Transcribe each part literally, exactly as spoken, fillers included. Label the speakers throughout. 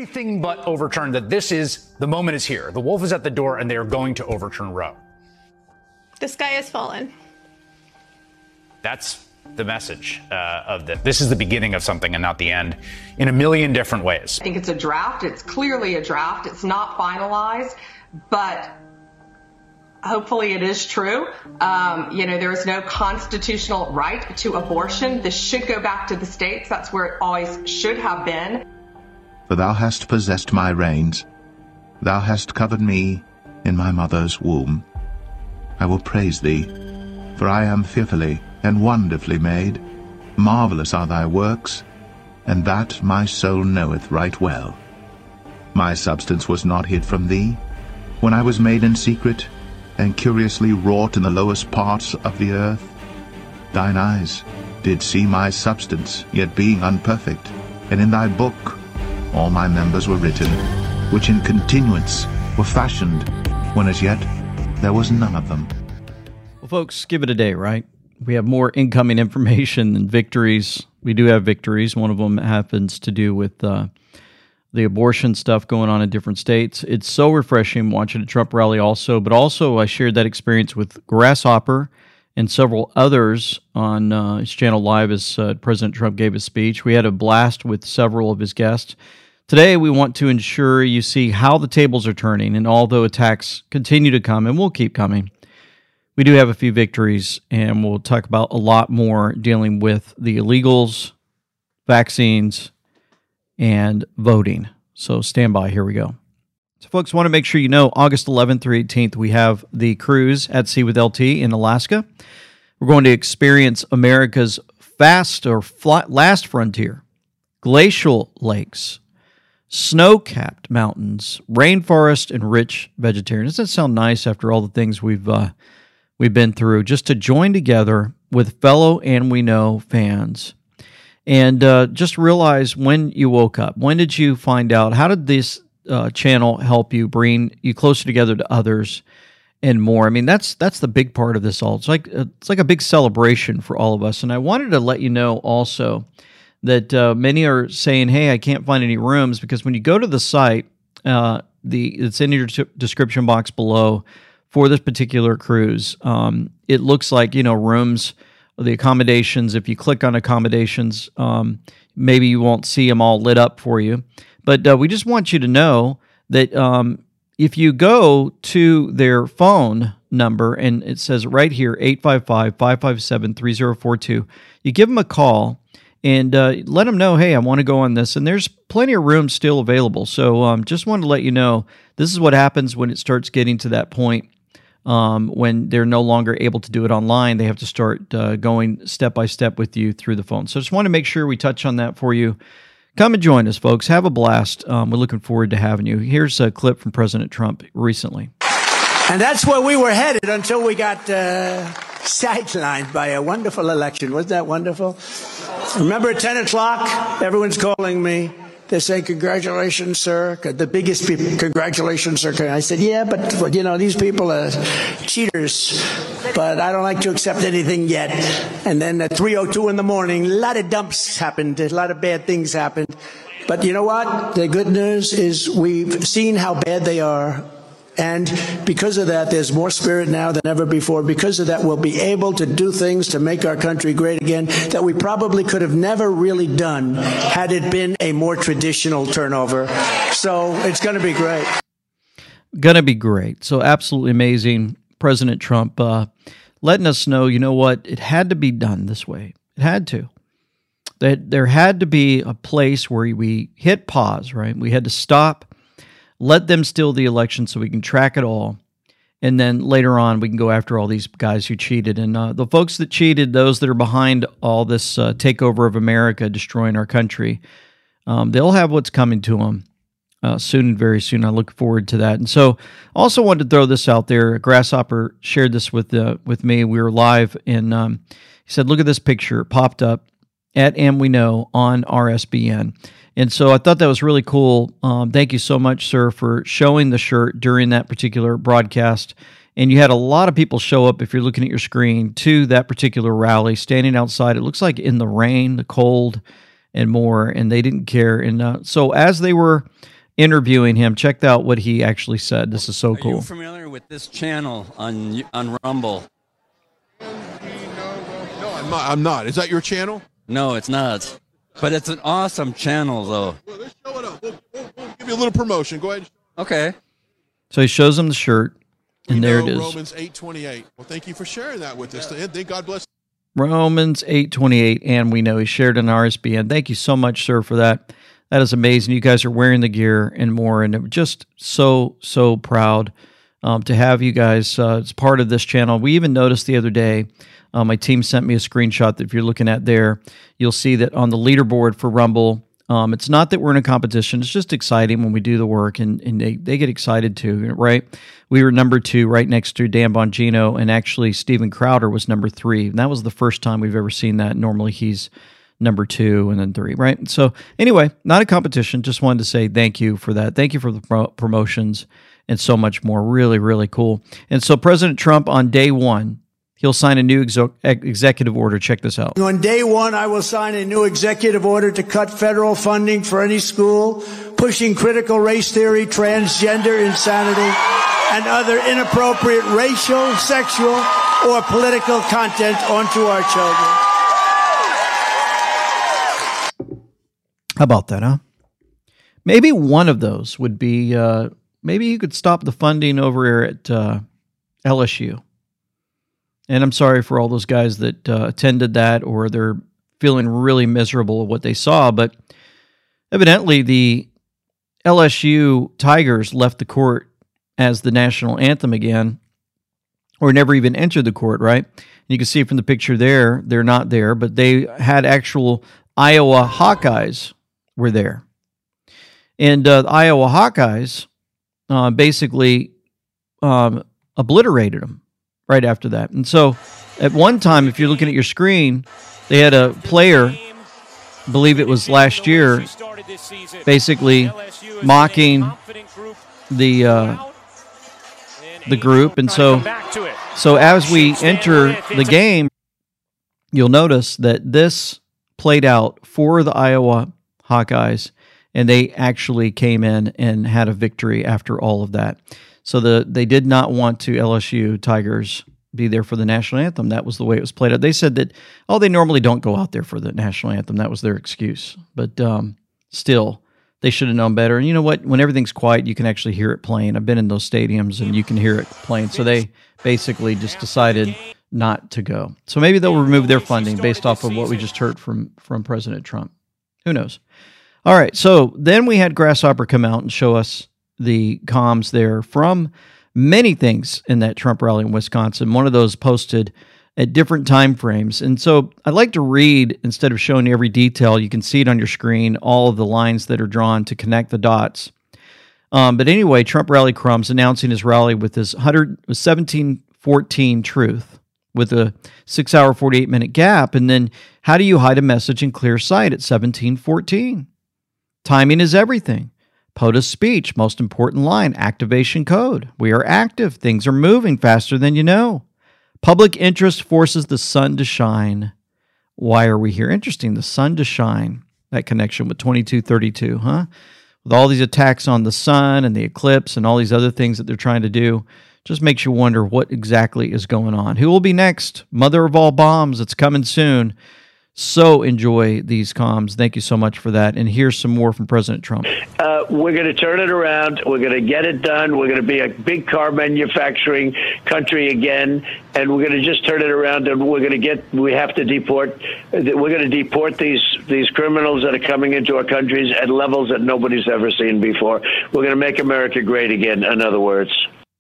Speaker 1: everything but overturned, that this is, the moment is here. The wolf is at the door and they are going to overturn Roe.
Speaker 2: The sky has fallen.
Speaker 1: That's the message uh, of this. This is the beginning of something and not the end in a million different ways.
Speaker 3: I think it's a draft. It's clearly a draft. It's not finalized, but hopefully it is true. Um, you know, there is no constitutional right to abortion. This should go back to the states. That's where it always should have been.
Speaker 4: For thou hast possessed my reins. Thou hast covered me in my mother's womb. I will praise thee, for I am fearfully and wonderfully made. Marvelous are thy works, and that my soul knoweth right well. My substance was not hid from thee, when I was made in secret, and curiously wrought in the lowest parts of the earth. Thine eyes did see my substance, yet being unperfect, and in thy book all my members were written, which in continuance were fashioned, when as yet there was none of them.
Speaker 5: Well, folks, give it a day, right? We have more incoming information than victories. We do have victories. One of them happens to do with uh, the abortion stuff going on in different states. It's so refreshing watching a Trump rally also, but also I shared that experience with Grasshopper and several others on uh, his channel live as uh, President Trump gave his speech. We had a blast with several of his guests. Today, we want to ensure you see how the tables are turning, and although attacks continue to come, and will keep coming, we do have a few victories, and we'll talk about a lot more dealing with the illegals, vaccines, and voting. So stand by. Here we go. So folks, want to make sure you know, August eleventh through eighteenth, we have the cruise at Sea with L T in Alaska. We're going to experience America's fast or flat, last frontier, glacial lakes, snow-capped mountains, rainforest, and rich vegetarian. Doesn't that sound nice after all the things we've uh, we've been through? Just to join together with fellow And We Know fans. And uh, just realize when you woke up. When did you find out? How did this uh, channel help you bring you closer together to others and more? I mean, that's that's the big part of this all. It's like it's like a big celebration for all of us. And I wanted to let you know also that uh, many are saying, hey, I can't find any rooms, because when you go to the site, uh, the it's in your t- description box below for this particular cruise. Um, it looks like, you know, rooms, the accommodations, if you click on accommodations, um, maybe you won't see them all lit up for you. But uh, we just want you to know that um, if you go to their phone number, and it says right here, eight five five, five five seven, three zero four two, you give them a call and uh, let them know, hey, I want to go on this. And there's plenty of rooms still available. So um, just wanted to let you know, this is what happens when it starts getting to that point. Um, when they're no longer able to do it online, they have to start uh, going step by step with you through the phone. So just want to make sure we touch on that for you. Come and join us, folks. Have a blast. Um, we're looking forward to having you. Here's a clip from President Trump recently.
Speaker 6: And that's where we were headed until we got uh, sidelined by a wonderful election. Wasn't that wonderful? Remember at ten o'clock, everyone's calling me. They say, congratulations, sir. The biggest people, congratulations, sir. I said, yeah, but, you know, these people are cheaters, but I don't like to accept anything yet. And then at three oh two in the morning, a lot of dumps happened. A lot of bad things happened. But you know what? The good news is we've seen how bad they are. And because of that, there's more spirit now than ever before. Because of that, we'll be able to do things to make our country great again that we probably could have never really done had it been a more traditional turnover. So it's going to be great.
Speaker 5: Going to be great. So absolutely amazing. President Trump uh, letting us know, you know what, it had to be done this way. It had to. That there had to be a place where we hit pause, right? We had to stop. Let them steal the election so we can track it all. And then later on, we can go after all these guys who cheated. And uh, the folks that cheated, those that are behind all this uh, takeover of America, destroying our country, um, they'll have what's coming to them uh, soon and very soon. I look forward to that. And so also wanted to throw this out there. Grasshopper shared this with uh, with me. We were live, and um, he said, look at this picture. It popped up at And We Know on R S B N. And so I thought that was really cool. Um, thank you so much, sir, for showing the shirt during that particular broadcast. And you had a lot of people show up, if you're looking at your screen, to that particular rally, standing outside. It looks like in the rain, the cold, and more, and they didn't care. And uh, so as they were interviewing him, checked out what he actually said. This is so cool.
Speaker 7: Are you familiar with this channel on on Rumble?
Speaker 8: No, I'm not. I'm not. Is that your channel?
Speaker 7: No, it's not. But it's an awesome channel, though.
Speaker 8: Well, let's show it up. We'll, we'll, we'll give you a little promotion. Go ahead.
Speaker 7: Okay.
Speaker 5: So he shows him the shirt, and
Speaker 8: we
Speaker 5: there
Speaker 8: know
Speaker 5: it is.
Speaker 8: Romans eight twenty-eight. Well, thank you for sharing that with us. And thank God bless.
Speaker 5: Romans eight twenty-eight, and we know he shared an R S B N. Thank you so much, sir, for that. That is amazing. You guys are wearing the gear and more, and I'm just so, so proud um, to have you guys uh, as part of this channel. We even noticed the other day, uh, my team sent me a screenshot that if you're looking at there, you'll see that on the leaderboard for Rumble, um, it's not that we're in a competition. It's just exciting when we do the work, and, and they, they get excited too, right? We were number two right next to Dan Bongino, and actually Steven Crowder was number three. And that was the first time we've ever seen that. Normally he's number two and then three, right? So anyway, not a competition. Just wanted to say thank you for that. Thank you for the pro- promotions and so much more. Really, really cool. And so President Trump on day one, he'll sign a new exo- executive order. Check this out.
Speaker 6: On day one, I will sign a new executive order to cut federal funding for any school pushing critical race theory, transgender insanity, and other inappropriate racial, sexual, or political content onto our children.
Speaker 5: How about that, huh? Maybe one of those would be, uh, maybe you could stop the funding over here at uh, L S U. And I'm sorry for all those guys that uh, attended that, or they're feeling really miserable of what they saw. But evidently the L S U Tigers left the court as the national anthem again, or never even entered the court, right? And you can see from the picture there, they're not there, but they had actual Iowa Hawkeyes were there. And uh, the Iowa Hawkeyes uh, basically um, obliterated them right after that. And so at one time, if you're looking at your screen, they had a player, I believe it was last year, basically mocking the uh, the group. And so, so as we enter the game, you'll notice that this played out for the Iowa Hawkeyes, and they actually came in and had a victory after all of that. So the they did not want to L S U Tigers be there for the national anthem. That was the way it was played out. They said that, oh, they normally don't go out there for the national anthem. That was their excuse. But um, still, they should have known better. And you know what? When everything's quiet, you can actually hear it playing. I've been in those stadiums, and you can hear it playing. So they basically just decided not to go. So maybe they'll remove their funding based off of what we just heard from, from President Trump. Who knows? All right, so then we had Grasshopper come out and show us the comms there from many things in that Trump rally in Wisconsin. One of those posted at different time frames. And so I'd like to read, instead of showing you every detail, you can see it on your screen, all of the lines that are drawn to connect the dots. Um, but anyway, Trump rally crumbs announcing his rally with his seventeen fourteen truth with a six hour, forty-eight minute gap. And then how do you hide a message in clear sight at seventeen fourteen? Timing is everything. POTUS speech, most important line, activation code. We are active. Things are moving faster than you know. Public interest forces the sun to shine. Why are we here? Interesting, the sun to shine. That connection with twenty-two thirty-two, huh? With all these attacks on the sun and the eclipse and all these other things that they're trying to do, just makes you wonder what exactly is going on. Who will be next? Mother of all bombs. It's coming soon. So enjoy these comms. Thank you so much for that. And here's some more from President Trump.
Speaker 9: Uh, we're going to turn it around. We're going to get it done. We're going to be a big car manufacturing country again, and we're going to just turn it around. And we're going to get. We have to deport. We're going to deport these these criminals that are coming into our countries at levels that nobody's ever seen before. We're going to make America great again. In other words.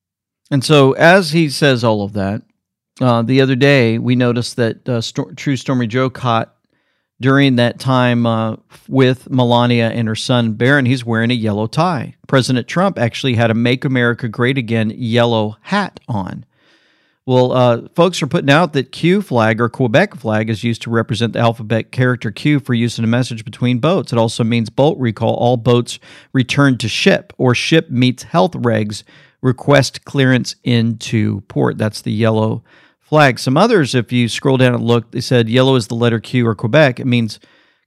Speaker 9: And
Speaker 5: so, as he says all of that, Uh, the other day, we noticed that uh, Sto- True Stormy Joe caught during that time uh, with Melania and her son Barron, he's wearing a yellow tie. President Trump actually had a Make America Great Again yellow hat on. Well, uh, folks are putting out that Q flag or Quebec flag is used to represent the alphabet character Q for use in a message between boats. It also means boat recall. All boats return to ship, or ship meets health regs, request clearance into port. That's the yellow flag. Some others, if you scroll down and look, they said yellow is the letter Q or Quebec. It means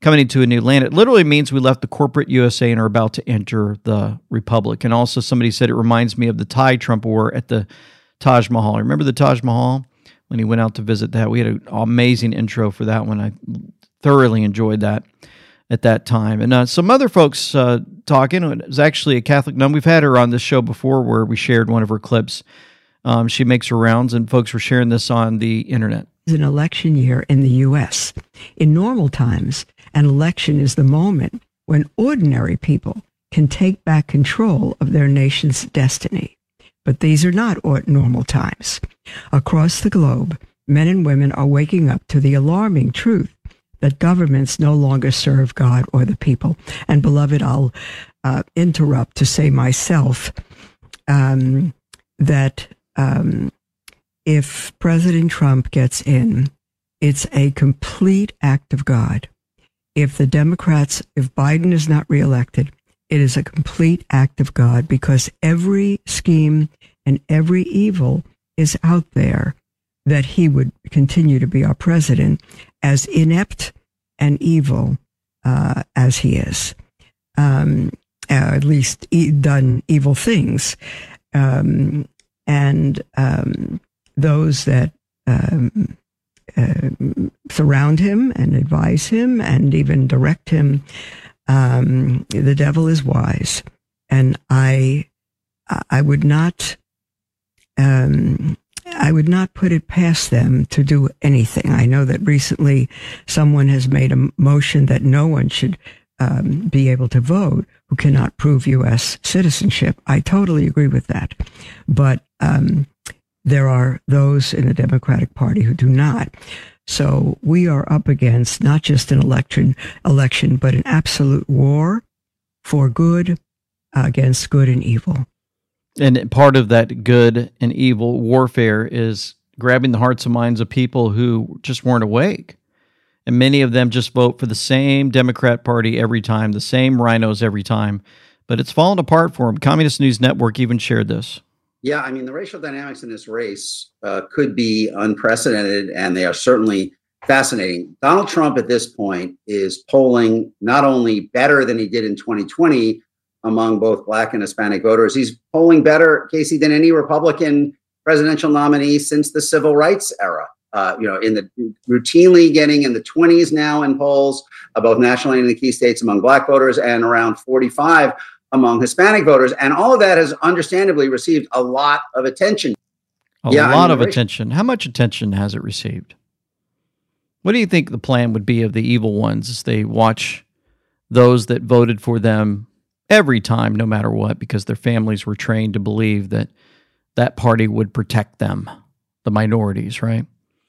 Speaker 5: coming into a new land. It literally means we left the corporate U S A and are about to enter the Republic. And also somebody said it reminds me of the Thai Trump wore at the Taj Mahal. Remember the Taj Mahal when he went out to visit that? We had an amazing intro for that one. I thoroughly enjoyed that at that time. And uh, some other folks uh, talking. It was actually a Catholic nun. We've had her on this show before where we shared one of her clips. Um, she makes her rounds, and folks were sharing this on the internet.
Speaker 10: It's an election year in the U S. In normal times, an election is the moment when ordinary people can take back control of their nation's destiny. But these are not normal times. Across the globe, men and women are waking up to the alarming truth that governments no longer serve God or the people. And beloved, I'll uh, interrupt to say myself um, that um, if President Trump gets in, it's a complete act of God. If the Democrats, if Biden is not reelected, it is a complete act of God, because every scheme and every evil is out there that he would continue to be our president, as inept and evil uh, as he is, um, uh, at least e- done evil things. Um, and um, those that um, uh, surround him and advise him and even direct him, um, the devil is wise. And I, I would not... Um, I would not put it past them to do anything. I know that recently someone has made a motion that no one should um, be able to vote who cannot prove U S citizenship. I totally agree with that. But um, there are those in the Democratic Party who do not. So we are up against not just an election, election, but an absolute war for good uh, against good and evil.
Speaker 5: And part of that good and evil warfare is grabbing the hearts and minds of people who just weren't awake. And many of them just vote for the same Democrat Party every time, the same rhinos every time. But it's fallen apart for them. Communist News Network even shared this.
Speaker 11: Yeah, I mean, the racial dynamics in this race uh, could be unprecedented, and they are certainly fascinating. Donald Trump at this point is polling not only better than he did in twenty twenty, among both Black and Hispanic voters. He's polling better, Casey, than any Republican presidential nominee since the civil rights era. Uh, you know, in the routinely getting in the twenties now in polls, uh, both nationally and in the key states among Black voters, and around forty-five among Hispanic voters. And all of that has understandably received a lot of attention.
Speaker 5: A
Speaker 11: yeah,
Speaker 5: lot
Speaker 11: I mean,
Speaker 5: of attention. How much attention has it received? What do you think the plan would be of the evil ones as they watch those that voted for them every time, no matter what, because their families were trained to believe that that party would protect them, the minorities, right?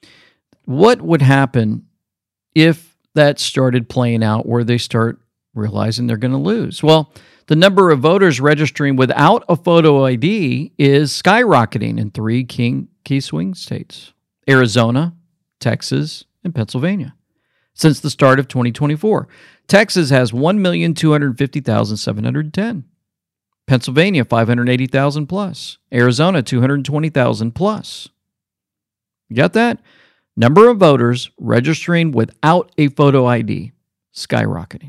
Speaker 5: What would happen if that started playing out where they start realizing they're going to lose? Well, the number of voters registering without a photo I D is skyrocketing in three key, key swing states: Arizona, Texas, and Pennsylvania. Since the start of twenty twenty-four, Texas has one million two hundred fifty thousand seven hundred ten. Pennsylvania, five hundred eighty thousand plus. Arizona, two hundred twenty thousand plus. You got that? Number of voters registering without a photo I D, skyrocketing.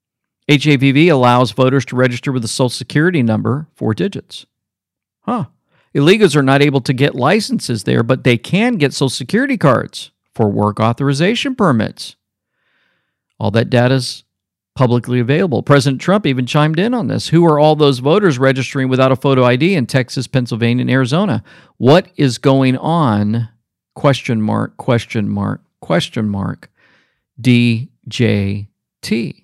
Speaker 5: H A V V allows voters to register with a social security number, four digits. Huh. Illegals are not able to get licenses there, but they can get social security cards for work authorization permits. All that data is publicly available. President Trump even chimed in on this. Who are all those voters registering without a photo I D in Texas, Pennsylvania, and Arizona? What is going on? Question mark, question mark, question mark, D J T.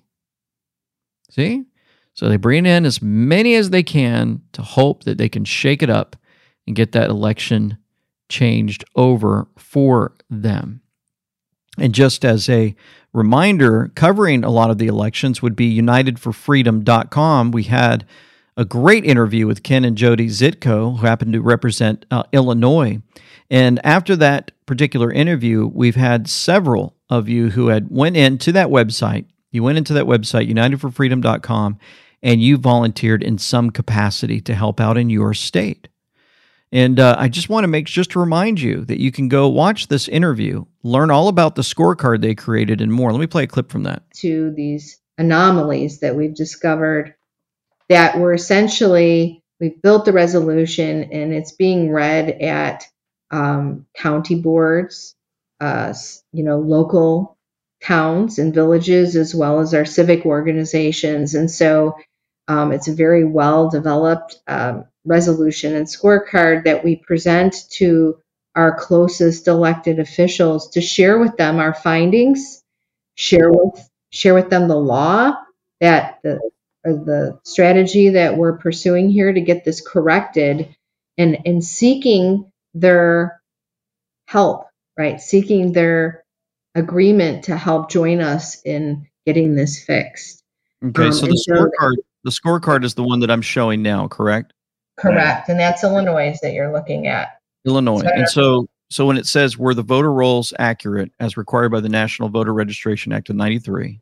Speaker 5: See? So they bring in as many as they can to hope that they can shake it up and get that election changed over for them. And just as a reminder, covering a lot of the elections would be united for freedom dot com. We had a great interview with Ken and Jody Zitko, who happen to represent uh, Illinois. And after that particular interview, we've had several of you who had went into that website. You went into that website, united for freedom dot com, and you volunteered in some capacity to help out in your state. And uh, I just want to make just to remind you that you can go watch this interview, learn all about the scorecard they created and more. Let me play a clip from that.
Speaker 12: To these anomalies that we've discovered that were essentially, we've built the resolution and it's being read at um, county boards, uh, you know, local towns and villages, as well as our civic organizations. And so um, it's a very well developed um, resolution and scorecard that we present to our closest elected officials to share with them our findings, share with share with them the law that the or the strategy that we're pursuing here to get this corrected, and and seeking their help, right? Seeking their agreement to help join us in getting this fixed.
Speaker 5: Okay,
Speaker 12: Um,
Speaker 5: so
Speaker 12: and
Speaker 5: the
Speaker 12: so-
Speaker 5: scorecard, the scorecard is the one that I'm showing now, correct?
Speaker 12: Correct, and that's Illinois that you're looking at.
Speaker 5: Illinois.
Speaker 12: So-
Speaker 5: And so so when it says were the voter rolls accurate as required by the National Voter Registration Act of ninety-three,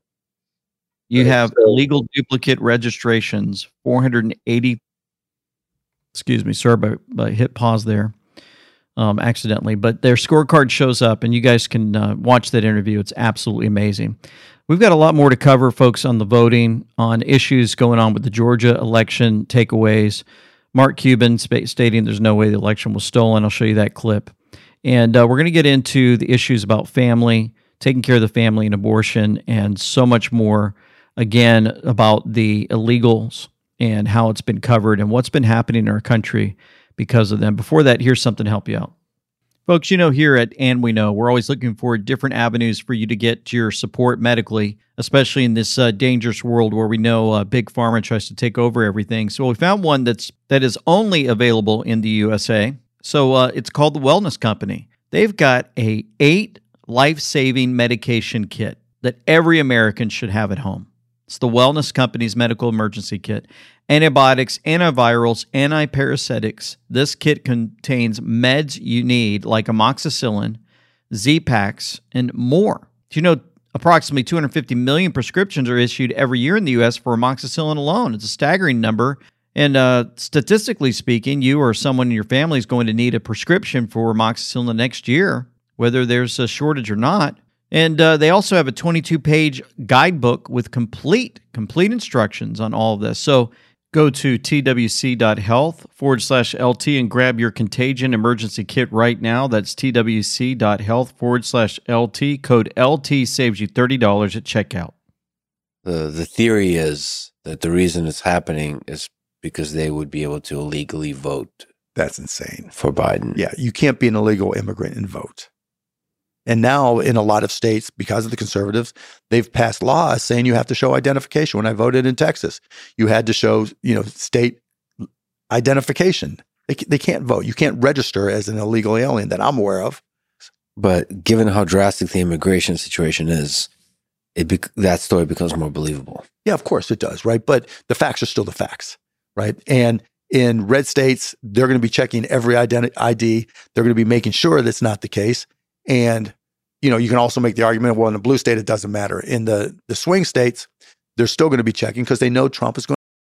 Speaker 5: you have illegal duplicate registrations, four hundred eighty. Excuse me, sir, but, but hit pause there um, accidentally. But their scorecard shows up, and you guys can uh, watch that interview. It's absolutely amazing. We've got a lot more to cover, folks, on the voting, on issues going on with the Georgia election takeaways. Mark Cuban sp- stating there's no way the election was stolen. I'll show you that clip. And uh, we're going to get into the issues about family, taking care of the family and abortion, and so much more, again, about the illegals and how it's been covered and what's been happening in our country because of them. Before that, here's something to help you out. Folks, you know, here at And We Know, we're always looking for different avenues for you to get your support medically, especially in this uh, dangerous world where we know uh, Big Pharma tries to take over everything. So we found one that's that is only available in the U S A. So uh, it's called the Wellness Company. They've got a eight life-saving medication kit that every American should have at home. It's the Wellness Company's medical emergency kit. Antibiotics, antivirals, antiparasitics. This kit contains meds you need like amoxicillin, Z-Paks, and more. Do you know approximately two hundred fifty million prescriptions are issued every year in the U S for amoxicillin alone? It's a staggering number. And uh, statistically speaking, you or someone in your family is going to need a prescription for amoxicillin next year, whether there's a shortage or not. And uh, they also have a twenty-two page guidebook with complete, complete instructions on all of this. So go to twc.health forward slash LT and grab your contagion emergency kit right now. That's twc.health forward slash LT. Code L T saves you thirty dollars at checkout.
Speaker 13: The, the theory is that the reason it's happening is because they would be able to illegally vote.
Speaker 14: That's insane.
Speaker 13: For Biden.
Speaker 14: Yeah, you can't be an illegal immigrant and vote. And now in a lot of states, because of the conservatives, they've passed laws saying you have to show identification. When I voted in Texas, you had to show, you know, state identification. They, they can't vote. You can't register as an illegal alien that I'm aware of.
Speaker 13: But given how drastic the immigration situation is, it bec- that story becomes more believable.
Speaker 14: Yeah, of course it does, right? But the facts are still the facts, right? And in red states, they're going to be checking every identi- I D. They're going to be making sure that's not the case. And, you know, you can also make the argument, well, in the blue state, it doesn't matter. In the, the swing states, they're still going to be checking because they know Trump is going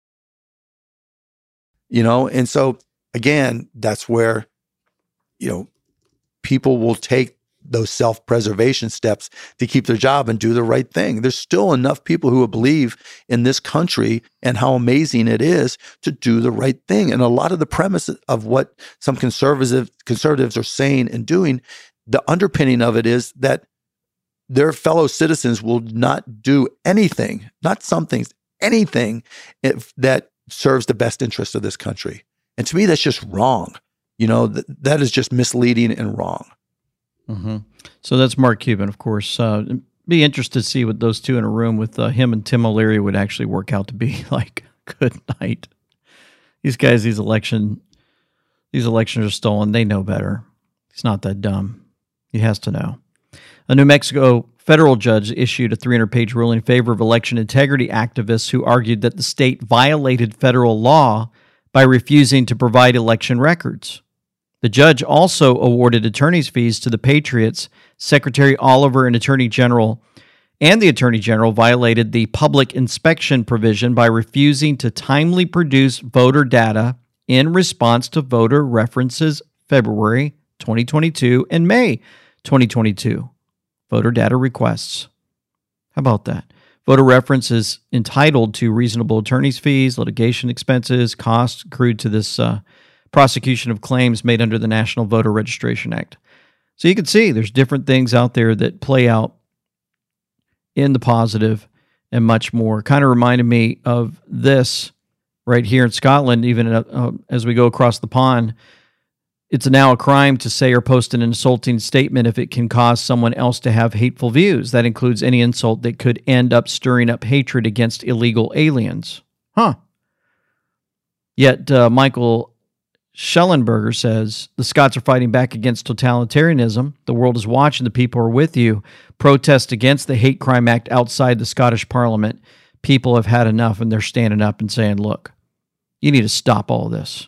Speaker 14: to, you know, and so again, that's where, you know, people will take those self-preservation steps to keep their job and do the right thing. There's still enough people who believe in this country and how amazing it is to do the right thing. And a lot of the premise of what some conservative conservatives are saying and doing, the underpinning of it is that their fellow citizens will not do anything, not some things, anything if that serves the best interest of this country. And to me, that's just wrong. You know, th- that is just misleading and wrong.
Speaker 5: Mm-hmm. So that's Mark Cuban, of course. Uh, be interested to see what those two in a room with uh, him and Tim O'Leary would actually work out to be like. Good night. These guys, these election, these elections are stolen. They know better. He's not that dumb. He has to know. A New Mexico federal judge issued a three hundred page ruling in favor of election integrity activists who argued that the state violated federal law by refusing to provide election records. The judge also awarded attorney's fees to the Patriots. Secretary Oliver and Attorney General and the Attorney General violated the public inspection provision by refusing to timely produce voter data in response to voter references February twenty twenty-two and May twenty twenty-two voter data requests. How about that? Voter reference is entitled to reasonable attorney's fees, litigation expenses, costs accrued to this uh, prosecution of claims made under the National Voter Registration Act. So you can see there's different things out there that play out in the positive and much more. Kind of reminded me of this right here in Scotland, even uh, as we go across the pond. It's now a crime to say or post an insulting statement if it can cause someone else to have hateful views. That includes any insult that could end up stirring up hatred against illegal aliens. Huh. Yet uh, Michael Schellenberger says, the Scots are fighting back against totalitarianism. The world is watching. The people are with you. Protest against the Hate Crime Act outside the Scottish Parliament. People have had enough, and they're standing up and saying, look, you need to stop all this.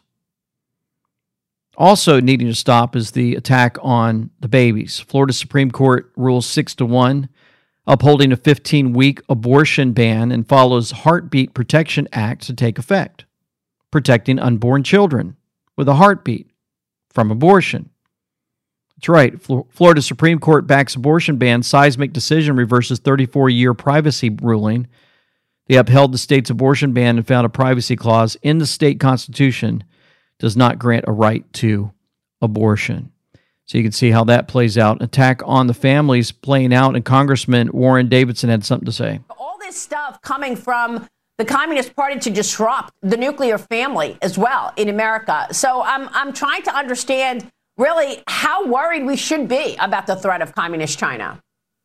Speaker 5: Also needing to stop is the attack on the babies. Florida Supreme Court rules six to one, upholding a fifteen-week abortion ban and follows Heartbeat Protection Act to take effect, protecting unborn children with a heartbeat from abortion. That's right. Florida Supreme Court backs abortion ban. Seismic decision reverses thirty-four-year privacy ruling. They upheld the state's abortion ban and found a privacy clause in the state constitution does not grant a right to abortion. So you can see how that plays out. Attack on the families playing out, and Congressman Warren Davidson had something to say.
Speaker 15: All this stuff coming from the Communist Party to disrupt the nuclear family as well in America. So I'm I'm trying to understand really how worried we should be about the threat of Communist China.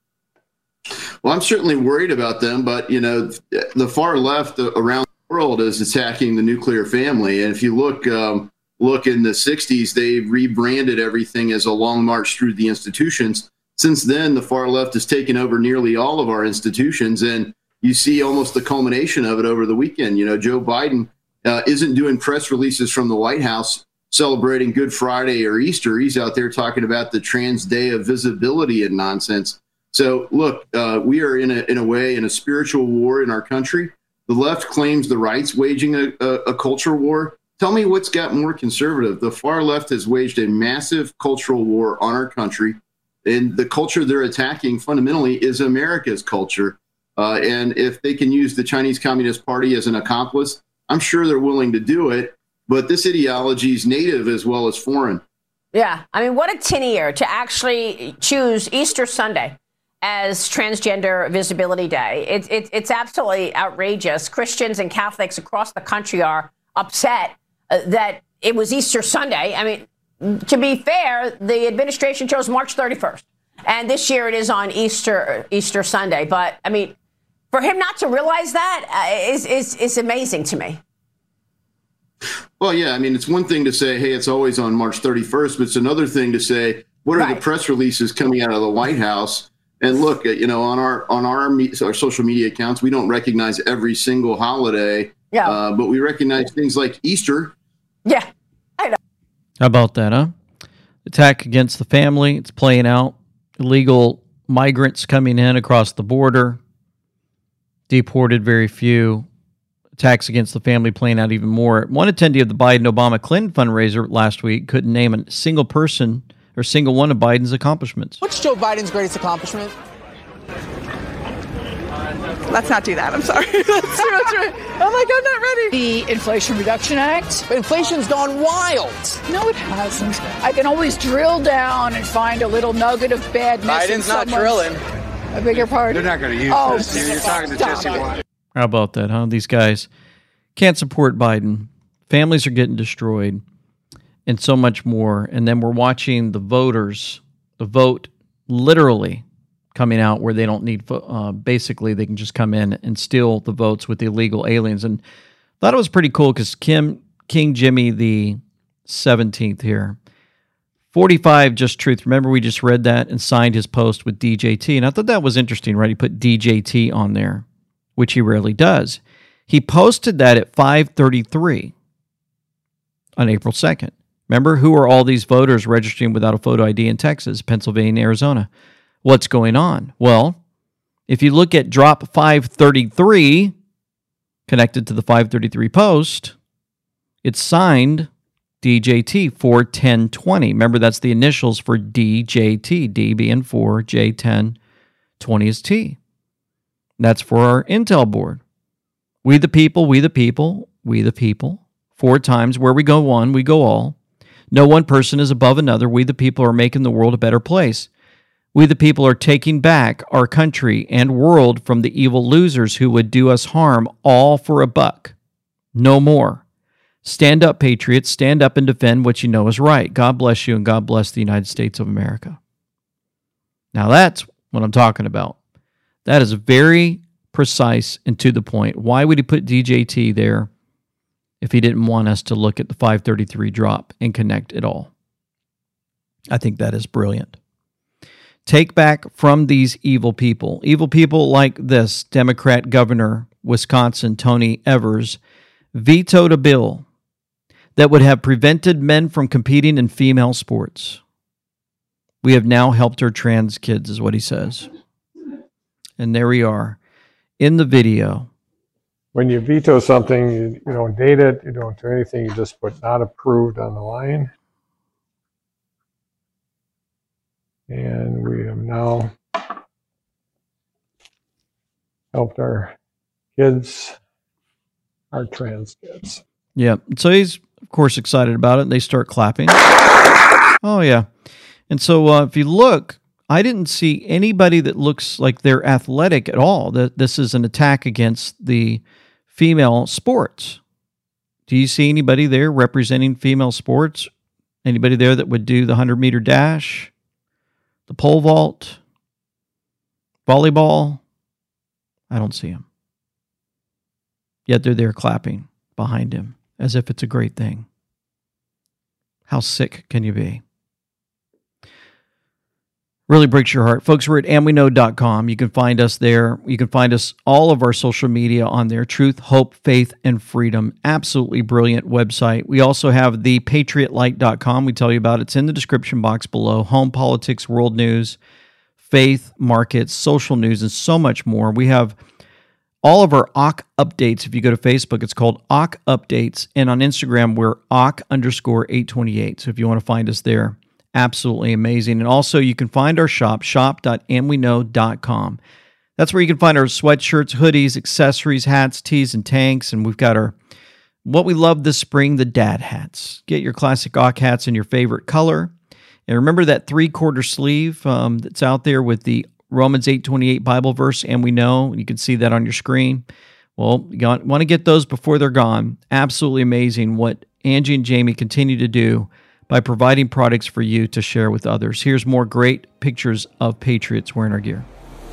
Speaker 16: Well, I'm certainly worried about them, but, you know, the far left around world is attacking the nuclear family. And if you look um, look in the sixties, they rebranded everything as a long march through the institutions. Since then, the far left has taken over nearly all of our institutions, and you see almost the culmination of it over the weekend. You know, Joe Biden uh, isn't doing press releases from the White House celebrating Good Friday or Easter. He's out there talking about the Trans Day of Visibility and nonsense. So, look, uh, we are in a in a way in a spiritual war in our country. The left claims the right's waging a, a, a culture war. Tell me what's got more conservative. The far left has waged a massive cultural war on our country, and the culture they're attacking fundamentally is America's culture. Uh, and if they can use the Chinese Communist Party as an accomplice, I'm sure they're willing to do it. But this ideology is native as well as foreign.
Speaker 15: Yeah, I mean, what a tin ear to actually choose Easter Sunday as Transgender Visibility Day. It, it, it's absolutely outrageous. Christians and Catholics across the country are upset uh, that it was Easter Sunday. I mean, to be fair, the administration chose March thirty-first, and this year it is on Easter Easter Sunday. But I mean, for him not to realize that uh, is, is is amazing to me.
Speaker 16: Well, yeah, I mean, it's one thing to say, hey, it's always on March thirty-first, but it's another thing to say, what are right. the press releases coming out of the White House? And look, you know, on our on our, our social media accounts, we don't recognize every single holiday, yeah. uh, but we recognize things like Easter.
Speaker 15: Yeah, I know.
Speaker 5: How about that, huh? Attack against the family, it's playing out. Illegal migrants coming in across the border, deported very few. Attacks against the family playing out even more. One attendee of the Biden-Obama Clinton fundraiser last week couldn't name a single person or single one of Biden's accomplishments.
Speaker 17: What's Joe Biden's greatest accomplishment?
Speaker 18: Let's not do that. I'm sorry. That's true. That's right. I'm like, I'm not ready.
Speaker 19: The Inflation Reduction Act.
Speaker 17: Inflation's gone wild.
Speaker 19: No, it hasn't. I can always drill down and find a little nugget of badness.
Speaker 17: Biden's not drilling.
Speaker 19: A bigger part.
Speaker 20: They're not going to use
Speaker 19: oh,
Speaker 20: this. You're talking to Jesse Watt.
Speaker 5: How about that, huh? These guys can't support Biden. Families are getting destroyed and so much more. And then we're watching the voters, the vote literally coming out where they don't need, uh, basically they can just come in and steal the votes with the illegal aliens. And I thought it was pretty cool because Kim King Jimmy the seventeenth here, forty-five Just Truth. Remember we just read that and signed his post with D J T. And I thought that was interesting, right? He put D J T on there, which he rarely does. He posted that at five thirty-three on April second. Remember, who are all these voters registering without a photo I D in Texas, Pennsylvania, Arizona? What's going on? Well, if you look at drop five thirty-three, connected to the five thirty-three post, It's signed D J T four ten twenty. Remember, that's the initials for D J T, D being four, J ten, twenty is T. That's for our Intel board. We the people, we the people, we the people. Four times, where we go one, we go all. No one person is above another. We the people are making the world a better place. We the people are taking back our country and world from the evil losers who would do us harm, all for a buck. No more. Stand up, patriots. Stand up and defend what you know is right. God bless you, and God bless the United States of America. Now that's what I'm talking about. That is very precise and to the point. Why would he put D J T there if he didn't want us to look at the five thirty-three drop and connect it all? I think that is brilliant. Take back from these evil people. Evil people like this Democrat governor, Wisconsin, Tony Evers, vetoed a bill that would have prevented men from competing in female sports. We have now helped our trans kids, is what he says. And there we are in the video.
Speaker 21: When you veto something, you, you don't date it, you don't do anything, you just put not approved on the line. And we have now helped our kids, our trans kids.
Speaker 5: Yeah. So he's, of course, excited about it. And they start clapping. Oh, yeah. And so uh, if you look, I didn't see anybody that looks like they're athletic at all. That this is an attack against the female sports. Do you see anybody there representing female sports? Anybody there that would do the hundred-meter dash, the pole vault, volleyball? I don't see them. Yet they're there clapping behind him as if it's a great thing. How sick can you be? Really breaks your heart. Folks, we're at am we know dot com. You can find us there. You can find us, all of our social media on there. Truth, Hope, Faith, and Freedom. Absolutely brilliant website. We also have the patriot light dot com. We tell you about it. It's in the description box below. Home, politics, world news, faith, markets, social news, and so much more. We have all of our A U C updates. If you go to Facebook, it's called A U C Updates. And on Instagram, we're A U C underscore eight twenty-eight. So if you want to find us there, absolutely amazing. And also, you can find our shop, shop dot am we know dot com. That's where you can find our sweatshirts, hoodies, accessories, hats, tees, and tanks. And we've got our, what we love this spring, the dad hats. Get your classic A U C hats in your favorite color. And remember that three-quarter sleeve um, that's out there with the Romans eight twenty-eight Bible verse, and we know. You can see that on your screen. Well, you want to get those before they're gone. Absolutely amazing what Angie and Jamie continue to do by providing products for you to share with others. Here's more great pictures of patriots wearing our gear.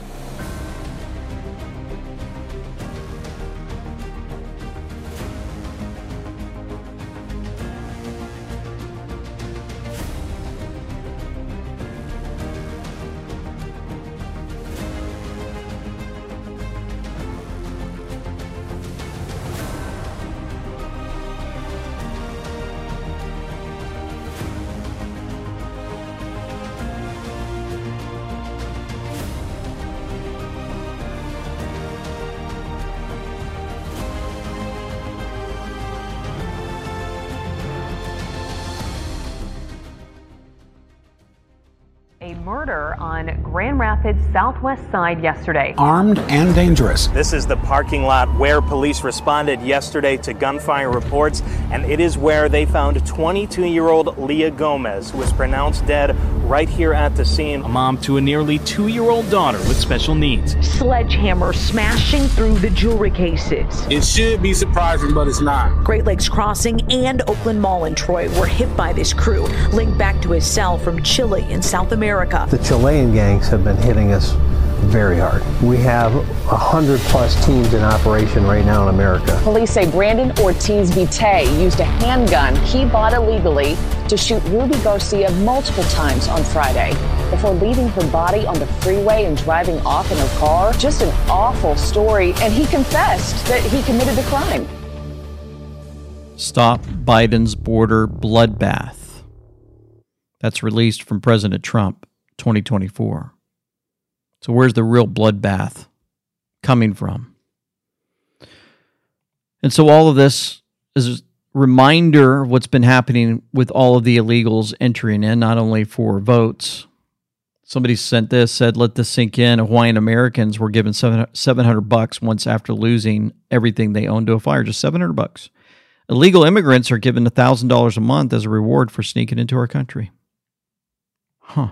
Speaker 22: A murder on Grand Rapids southwest side yesterday.
Speaker 23: Armed and dangerous. This is the parking lot where police responded yesterday to gunfire reports, and it is where they found twenty-two-year-old Leah Gomez, who was pronounced dead right here at the scene.
Speaker 24: A mom to a nearly two-year-old daughter with special needs.
Speaker 25: Sledgehammer smashing through the jewelry cases.
Speaker 23: It should be surprising, but it's not.
Speaker 25: Great Lakes Crossing and Oakland Mall in Troy were hit by this crew, linked back to his cell from Chile in South America.
Speaker 26: The Chilean gangs have been hitting us very hard. We have one hundred plus teams in operation right now in America.
Speaker 22: Police say Brandon Ortiz Vite used a handgun he bought illegally to shoot Ruby Garcia multiple times on Friday before leaving her body on the freeway and driving off in her car. Just an awful story, and he confessed that he committed the crime.
Speaker 5: Stop Biden's border bloodbath. That's released from President Trump, twenty twenty-four. So where's the real bloodbath coming from? And so all of this is reminder of what's been happening with all of the illegals entering in, not only for votes. Somebody sent this, said, let this sink in. Hawaiian Americans were given seven hundred bucks once after losing everything they owned to a fire, just seven hundred bucks. Illegal immigrants are given one thousand dollars a month as a reward for sneaking into our country. Huh.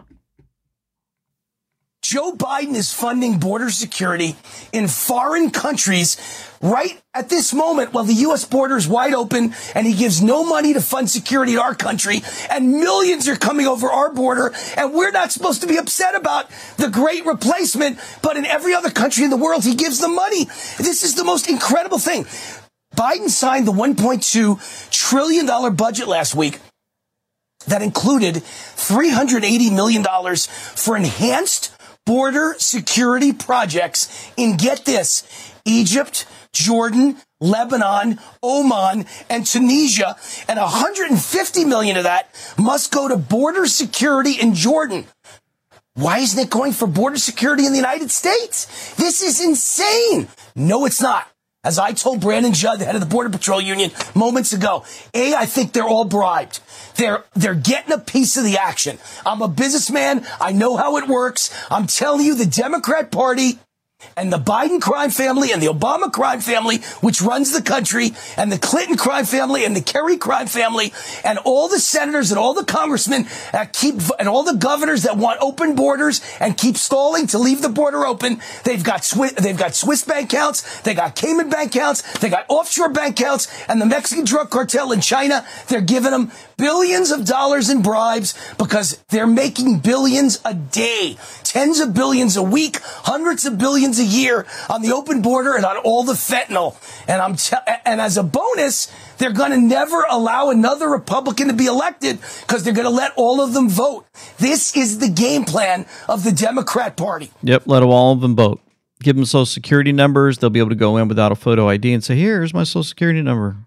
Speaker 1: Joe Biden is funding border security in foreign countries right at this moment while the U S border is wide open, and he gives no money to fund security in our country, and millions are coming over our border, and we're not supposed to be upset about the great replacement, but in every other country in the world, he gives them money. This is the most incredible thing. Biden signed the one point two trillion dollars budget last week that included three hundred eighty million dollars for enhanced border security projects in, get this, Egypt, Jordan, Lebanon, Oman, and Tunisia, and one hundred fifty million dollars of that must go to border security in Jordan. Why isn't it going for border security in the United States? This is insane. No, it's not. As I told Brandon Judd, the head of the Border Patrol Union, moments ago, A, I think they're all bribed. They're, they're getting a piece of the action. I'm a businessman. I know how it works. I'm telling you, the Democrat Party and the Biden crime family and the Obama crime family, which runs the country, and the Clinton crime family and the Kerry crime family, and all the senators and all the congressmen that keep, and all the governors that want open borders and keep stalling to leave the border open. They've got Swiss, they've got Swiss bank accounts, they got Cayman bank accounts, they got offshore bank accounts, and the Mexican drug cartel in China, they're giving them billions of dollars in bribes because they're making billions a day, tens of billions a week, hundreds of billions a year on the open border and on all the fentanyl. And I'm te- and as a bonus, they're going to never allow another Republican to be elected because they're going to let all of them vote. This is the game plan of the Democrat Party.
Speaker 5: Yep, let all of them vote. Give them social security numbers. They'll be able to go in without a photo I D and say, here's my social security number.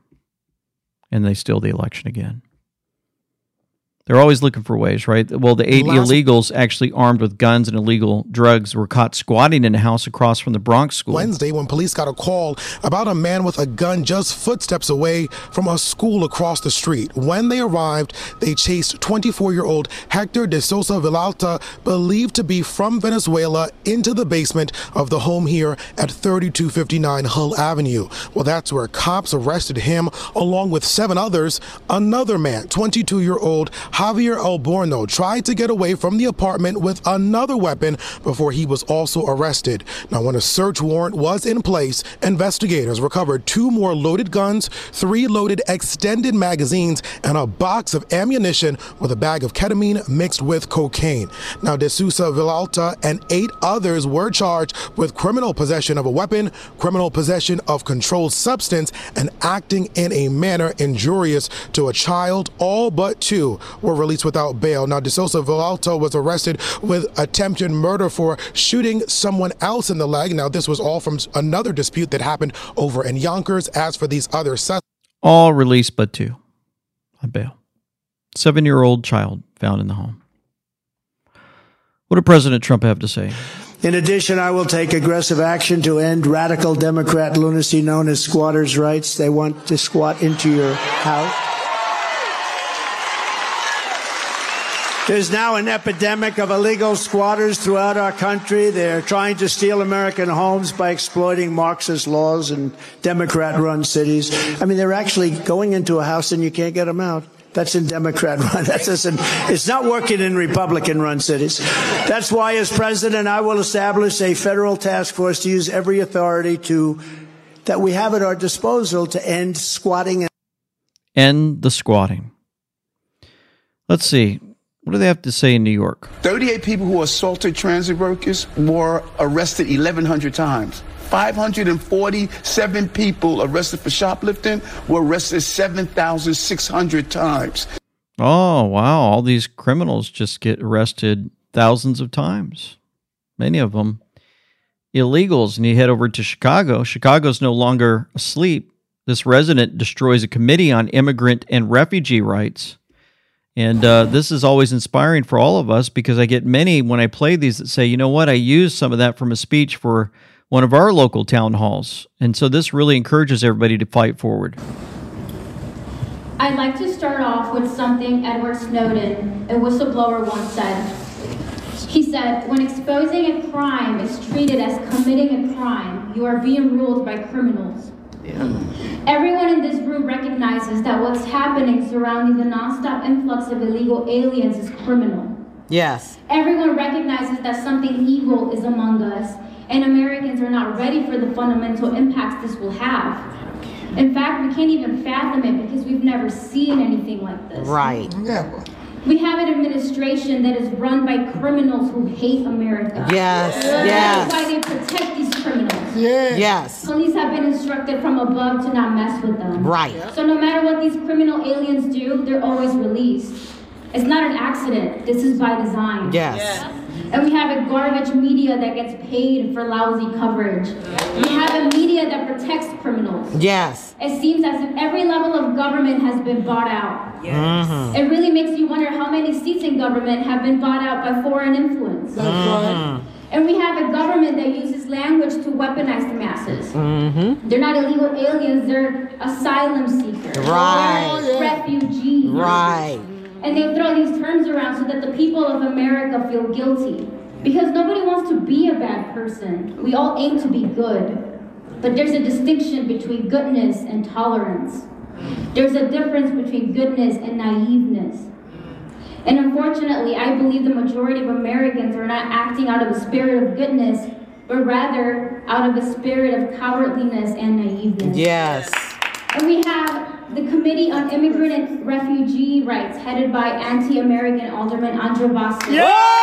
Speaker 5: And they steal the election again. They're always looking for ways, right? Well, the eight Last- illegals actually armed with guns and illegal drugs were caught squatting in a house across from the Bronx school.
Speaker 2: Wednesday, when police got a call about a man with a gun just footsteps away from a school across the street. When they arrived, they chased twenty-four-year-old Hector de Sosa Villalta, believed to be from Venezuela, into the basement of the home here at thirty-two fifty-nine Hull Avenue. Well, that's where cops arrested him along with seven others. Another man, twenty-two-year-old Javier Alborno, tried to get away from the apartment with another weapon before he was also arrested. Now, when a search warrant was in place, investigators recovered two more loaded guns, three loaded extended magazines, and a box of ammunition with a bag of ketamine mixed with cocaine. Now, De Sousa Villalta and eight others were charged with criminal possession of a weapon, criminal possession of controlled substance, and acting in a manner injurious to a child. All but two were released without bail. Now, De Sosa Villalta was arrested with attempted murder for shooting someone else in the leg. Now, this was all from another dispute that happened over in Yonkers. As for these other suspects,
Speaker 5: all released but two on bail. Seven-year-old child found in the home. What did President Trump have to say?
Speaker 6: In addition, I will take aggressive action to end radical Democrat lunacy known as squatters' rights. They want to squat into your house. There's now an epidemic of illegal squatters throughout our country. They're trying to steal American homes by exploiting Marxist laws in Democrat-run cities. I mean, they're actually going into a house and you can't get them out. That's in Democrat-run. That's just in, it's not working in Republican-run cities. That's why, as president, I will establish a federal task force to use every authority to that we have at our disposal to end squatting.
Speaker 5: End the squatting. Let's see. What do they have to say in New York?
Speaker 3: thirty-eight people who assaulted transit workers were arrested eleven hundred times. five hundred forty-seven people arrested for shoplifting were arrested seven thousand six hundred times.
Speaker 5: Oh, wow. All these criminals just get arrested thousands of times. Many of them illegals. And you head over to Chicago. Chicago's no longer asleep. This resident destroys a committee on immigrant and refugee rights. And uh, this is always inspiring for all of us because I get many when I play these that say, you know what, I used some of that from a speech for one of our local town halls. And so this really encourages everybody to fight forward.
Speaker 4: I'd like to start off with something Edward Snowden, a whistleblower, once said. He said, when exposing a crime is treated as committing a crime, you are being ruled by criminals. Yeah. Everyone in this room recognizes that what's happening surrounding the nonstop influx of illegal aliens is criminal.
Speaker 7: Yes.
Speaker 4: Everyone recognizes that something evil is among us, and Americans are not ready for the fundamental impacts this will have. In fact, we can't even fathom it because we've never seen anything like this.
Speaker 7: Right.
Speaker 4: Yeah. We have an administration that is run by criminals who hate America.
Speaker 7: Yes,
Speaker 4: That's
Speaker 7: yes.
Speaker 4: why they protect these criminals.
Speaker 7: Yes. Yes.
Speaker 4: Police have been instructed from above to not mess with them.
Speaker 7: Right.
Speaker 4: So no matter what these criminal aliens do, they're always released. It's not an accident. This is by design.
Speaker 7: Yes. yes.
Speaker 4: And we have a garbage media that gets paid for lousy coverage. We have a media that protects criminals.
Speaker 7: Yes.
Speaker 4: It seems as if every level of government has been bought out.
Speaker 7: Yes. Mm-hmm.
Speaker 4: It really makes you wonder how many seats in government have been bought out by foreign influence.
Speaker 7: That's mm-hmm. right.
Speaker 4: And we have a government that uses language to weaponize the masses.
Speaker 7: Mm-hmm.
Speaker 4: They're not illegal aliens, they're asylum seekers.
Speaker 7: Right.
Speaker 4: They're refugees.
Speaker 7: Right.
Speaker 4: And they throw these terms around so that the people of America feel guilty. Because nobody wants to be a bad person. We all aim to be good. But there's a distinction between goodness and tolerance. There's a difference between goodness and naiveness. And unfortunately, I believe the majority of Americans are not acting out of a spirit of goodness, but rather out of a spirit of cowardliness and naiveness.
Speaker 7: Yes.
Speaker 4: And we have the Committee on Immigrant and Refugee Rights, headed by anti-American Alderman Andrew Vasquez.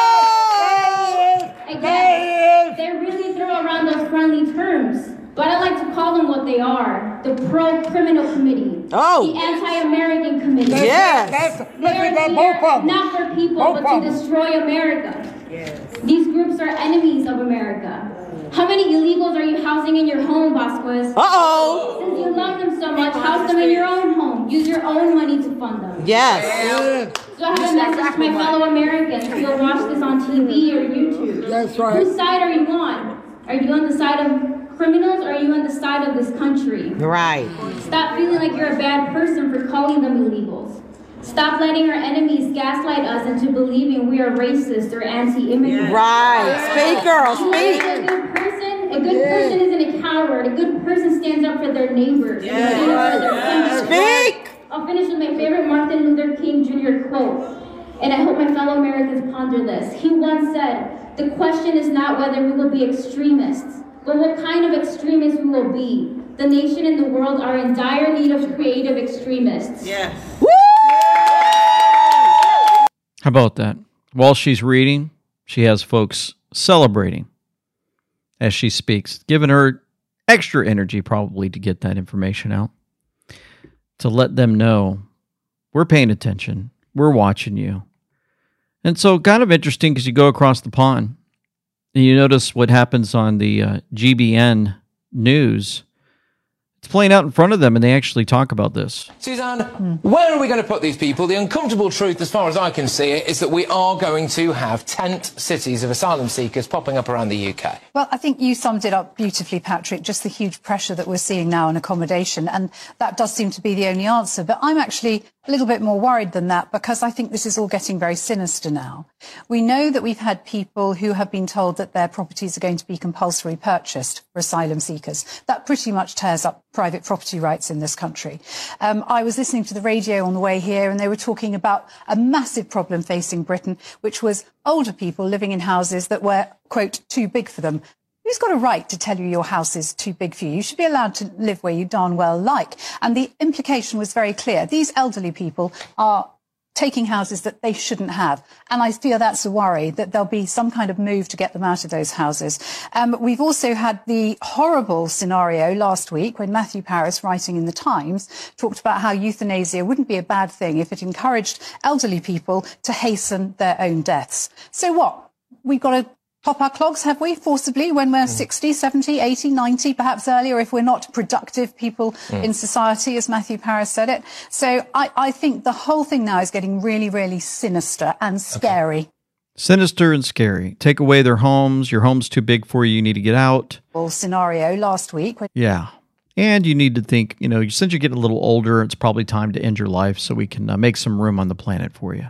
Speaker 7: Yes!
Speaker 4: Again, they really throw around those friendly terms, but I like to call them what they are: the pro-criminal committee,
Speaker 7: oh.
Speaker 4: the anti-American committee.
Speaker 7: Yes,
Speaker 4: that's, that's, they're here not for people, both but to destroy America. Yes. These groups are enemies of America. How many illegals are you housing in your home, Vasquez?
Speaker 7: Uh-oh.
Speaker 4: Since you love them so much, house them in your own home. Use your own money to fund them.
Speaker 7: Yes.
Speaker 4: So I have a message to my fellow Americans who will watch this on T V or YouTube.
Speaker 7: That's right.
Speaker 4: Whose side are you on? Are you on the side of criminals or are you on the side of this country?
Speaker 7: Right.
Speaker 4: Stop feeling like you're a bad person for calling them illegals. Stop letting our enemies gaslight us into believing we are racist or anti-immigrant.
Speaker 7: Right. Speak, girl, speak.
Speaker 4: A good person, a good person isn't a coward. A good person stands up for their neighbors.
Speaker 7: Yes.
Speaker 4: And stands up for their country.
Speaker 7: Speak.
Speaker 4: I'll finish with my favorite Martin Luther King Junior quote, and I hope my fellow Americans ponder this. He once said, "The question is not whether we will be extremists, but what kind of extremists we will be. The nation and the world are in dire need of creative extremists."
Speaker 7: Yes.
Speaker 4: Woo!
Speaker 5: How about that? While she's reading, she has folks celebrating as she speaks, giving her extra energy probably to get that information out, to let them know we're paying attention, we're watching you. And so kind of interesting because you go across the pond and you notice what happens on the uh, G B N news. It's playing out in front of them, and they actually talk about this.
Speaker 8: Suzanne, where are we going to put these people? The uncomfortable truth, as far as I can see it, is that we are going to have tent cities of asylum seekers popping up around the U K.
Speaker 9: Well, I think you summed it up beautifully, Patrick, just the huge pressure that we're seeing now on accommodation, and that does seem to be the only answer. But I'm actually a little bit more worried than that, because I think this is all getting very sinister now. We know that we've had people who have been told that their properties are going to be compulsory purchased for asylum seekers. That pretty much tears up private property rights in this country. Um, I was listening to the radio on the way here, and they were talking about a massive problem facing Britain, which was older people living in houses that were, quote, too big for them. Who's got a right to tell you your house is too big for you? You should be allowed to live where you darn well like. And the implication was very clear. These elderly people are taking houses that they shouldn't have. And I fear that's a worry, that there'll be some kind of move to get them out of those houses. Um, we've also had the horrible scenario last week when Matthew Parris, writing in the Times, talked about how euthanasia wouldn't be a bad thing if it encouraged elderly people to hasten their own deaths. So what? We've got to pop our clogs, have we, forcibly, when we're mm. sixty, seventy, eighty, ninety, perhaps earlier, if we're not productive people mm. in society, as Matthew Parris said it. So I, I think the whole thing now is getting really, really sinister and scary. Okay.
Speaker 5: Sinister and scary. Take away their homes. Your home's too big for you. You need to get out.
Speaker 9: Scenario last week.
Speaker 5: Yeah. And you need to think, you know, since you're getting a little older, it's probably time to end your life so we can uh, make some room on the planet for you.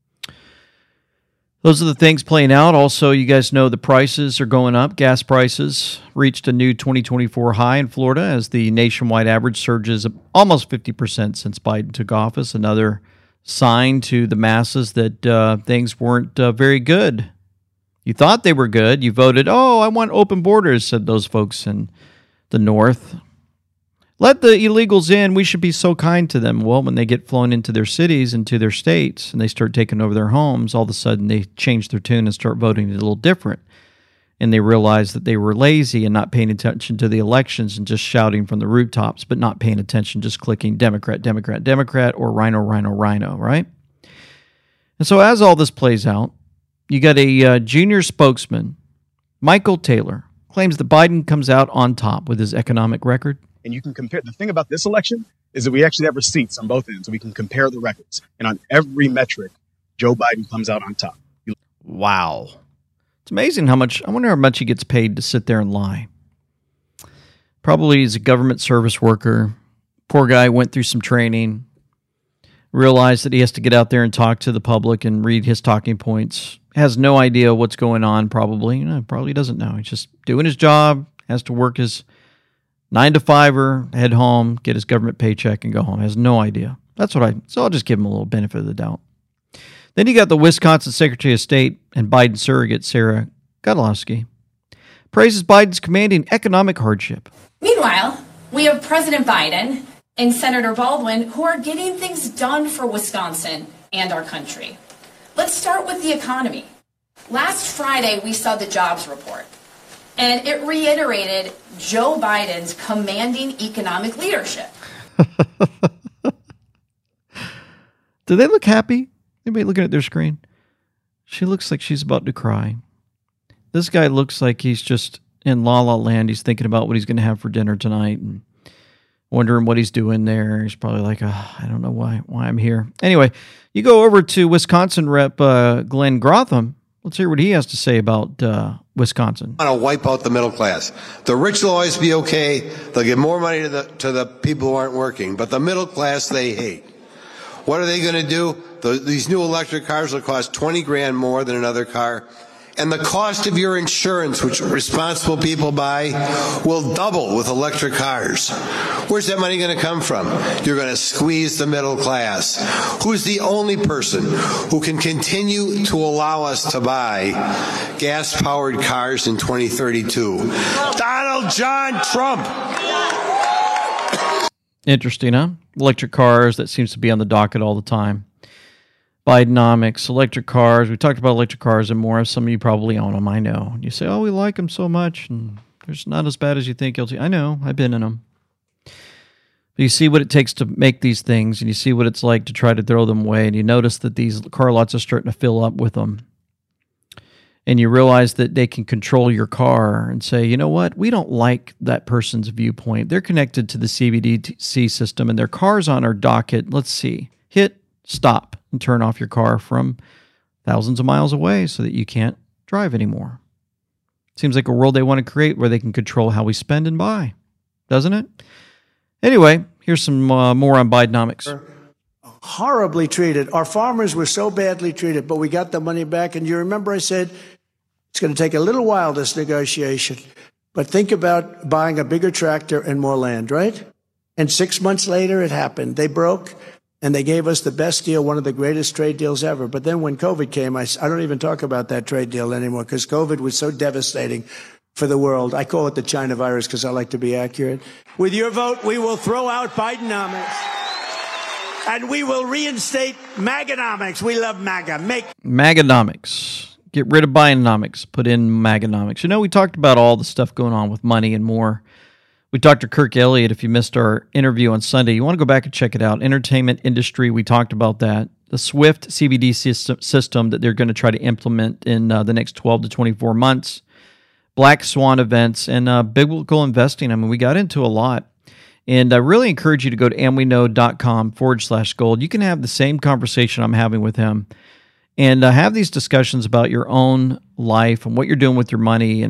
Speaker 5: Those are the things playing out. Also, you guys know the prices are going up. Gas prices reached a new twenty twenty-four high in Florida as the nationwide average surges almost fifty percent since Biden took office. Another sign to the masses that uh, things weren't uh, very good. You thought they were good. You voted, oh, I want open borders, said those folks in the North. Let the illegals in. We should be so kind to them. Well, when they get flown into their cities, into their states, and they start taking over their homes, all of a sudden they change their tune and start voting a little different. And they realize that they were lazy and not paying attention to the elections and just shouting from the rooftops, but not paying attention, just clicking Democrat, Democrat, Democrat, or Rhino, Rhino, Rhino, right? And so as all this plays out, you got a uh, junior spokesman, Michael Taylor, claims that Biden comes out on top with his economic record.
Speaker 10: And you can compare. The thing about this election is that we actually have receipts on both ends, so we can compare the records. And on every metric, Joe Biden comes out on top.
Speaker 5: Wow. It's amazing how much, I wonder how much he gets paid to sit there and lie. Probably he's a government service worker. Poor guy went through some training, realized that he has to get out there and talk to the public and read his talking points. Has no idea what's going on, probably. You know, probably doesn't know. He's just doing his job, has to work his Nine to fiver, head home, get his government paycheck, and go home. Has no idea. That's what I. So I'll just give him a little benefit of the doubt. Then you got the Wisconsin Secretary of State and Biden surrogate Sarah Godlewski praises Biden's commanding economic hardship.
Speaker 11: Meanwhile, we have President Biden and Senator Baldwin who are getting things done for Wisconsin and our country. Let's start with the economy. Last Friday, we saw the jobs report. And it reiterated Joe Biden's commanding economic leadership.
Speaker 5: Do they look happy? Anybody looking at their screen? She looks like she's about to cry. This guy looks like he's just in La La Land. He's thinking about what he's going to have for dinner tonight and wondering what he's doing there. He's probably like, oh, I don't know why why I'm here. Anyway, you go over to Wisconsin Rep uh, Glenn Grotham. Let's hear what he has to say about uh, Wisconsin.
Speaker 12: I want to wipe out the middle class. The rich will always be okay. They'll give more money to the to the people who aren't working. But the middle class, they hate. What are they going to do? The, these new electric cars will cost twenty grand more than another car. And the cost of your insurance, which responsible people buy, will double with electric cars. Where's that money going to come from? You're going to squeeze the middle class. Who's the only person who can continue to allow us to buy gas-powered cars in twenty thirty-two? Donald John Trump.
Speaker 5: Interesting, huh? Electric cars, that seems to be on the docket all the time. Bidenomics, electric cars. We talked about electric cars and more. Some of you probably own them, I know. You say, oh, we like them so much, and they're not as bad as you think. I know, I've been in them. But you see what it takes to make these things, and you see what it's like to try to throw them away, and you notice that these car lots are starting to fill up with them. And you realize that they can control your car and say, you know what, we don't like that person's viewpoint. They're connected to the C B D C system, and their car's on our docket. Let's see. Hit stop and turn off your car from thousands of miles away so that you can't drive anymore. Seems like a world they want to create where they can control how we spend and buy, doesn't it? Anyway, here's some uh, more on Bidenomics.
Speaker 6: Horribly treated. Our farmers were so badly treated, but we got the money back. And you remember I said it's going to take a little while, this negotiation. But think about buying a bigger tractor and more land, right? And six months later, it happened. They broke. And they gave us the best deal, one of the greatest trade deals ever. But then when COVID came, I, I don't even talk about that trade deal anymore because COVID was so devastating for the world. I call it the China virus because I like to be accurate. With your vote, we will throw out Bidenomics. And we will reinstate Maganomics. We love MAGA. Make
Speaker 5: Maganomics. Get rid of Bidenomics. Put in Maganomics. You know, we talked about all the stuff going on with money and more. We talked to Kirk Elliott. If you missed our interview on Sunday, you want to go back and check it out. Entertainment industry, we talked about that. The SWIFT C B D system, system that they're going to try to implement in uh, the next twelve to twenty-four months. Black Swan events and uh, biblical investing. I mean, we got into a lot. And I really encourage you to go to amweknow.com forward slash gold. You can have the same conversation I'm having with him and uh, have these discussions about your own life and what you're doing with your money and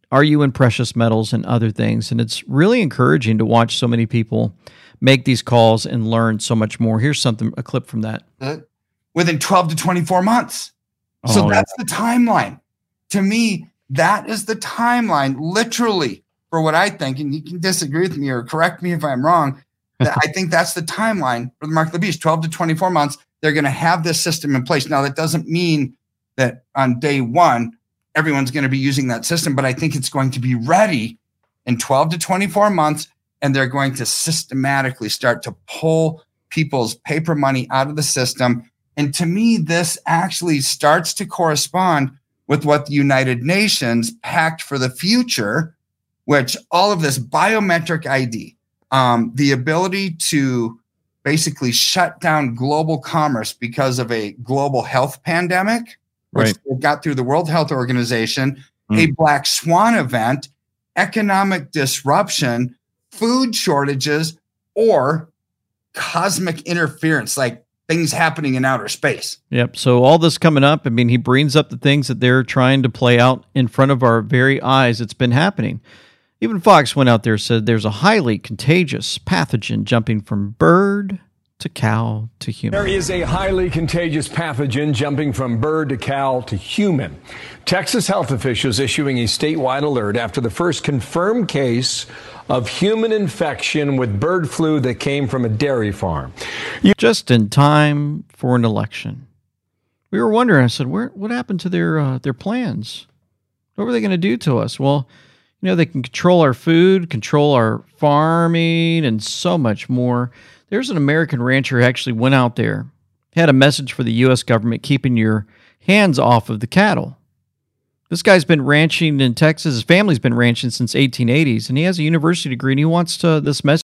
Speaker 5: Are you in precious metals and other things? And it's really encouraging to watch so many people make these calls and learn so much more. Here's something, a clip from that.
Speaker 13: Within twelve to twenty-four months. So
Speaker 5: Oh,
Speaker 13: that's the timeline. To me, that is the timeline, literally, for what I think. And you can disagree with me or correct me if I'm wrong. That I think that's the timeline for the mark of the beast. twelve to twenty-four months, they're going to have this system in place. Now, that doesn't mean that on day one, everyone's going to be using that system, but I think it's going to be ready in twelve to twenty-four months, and they're going to systematically start to pull people's paper money out of the system. And to me, this actually starts to correspond with what the United Nations Pact for the Future, which all of this biometric I D, um, the ability to basically shut down global commerce because of a global health pandemic, which
Speaker 5: Right.
Speaker 13: they got through the World Health Organization,
Speaker 5: Mm.
Speaker 13: a black swan event, economic disruption, food shortages, or cosmic interference, like things happening in outer space.
Speaker 5: Yep. So all this coming up, I mean, he brings up the things that they're trying to play out in front of our very eyes. It's been happening. Even Fox went out there and said there's a highly contagious pathogen jumping from bird to cow to human.
Speaker 14: There is a highly contagious pathogen jumping from bird to cow to human. Texas health officials issuing a statewide alert after the first confirmed case of human infection with bird flu that came from a dairy farm.
Speaker 5: Just in time for an election. We were wondering, I said, where, what happened to their uh, their plans? What were they going to do to us? Well, you know, they can control our food, control our farming, and so much more. There's an American rancher who actually went out there, had a message for the U S government, keeping your hands off of the cattle. This guy's been ranching in Texas. His family's been ranching since eighteen eighties, and he has a university degree, and he wants to this message.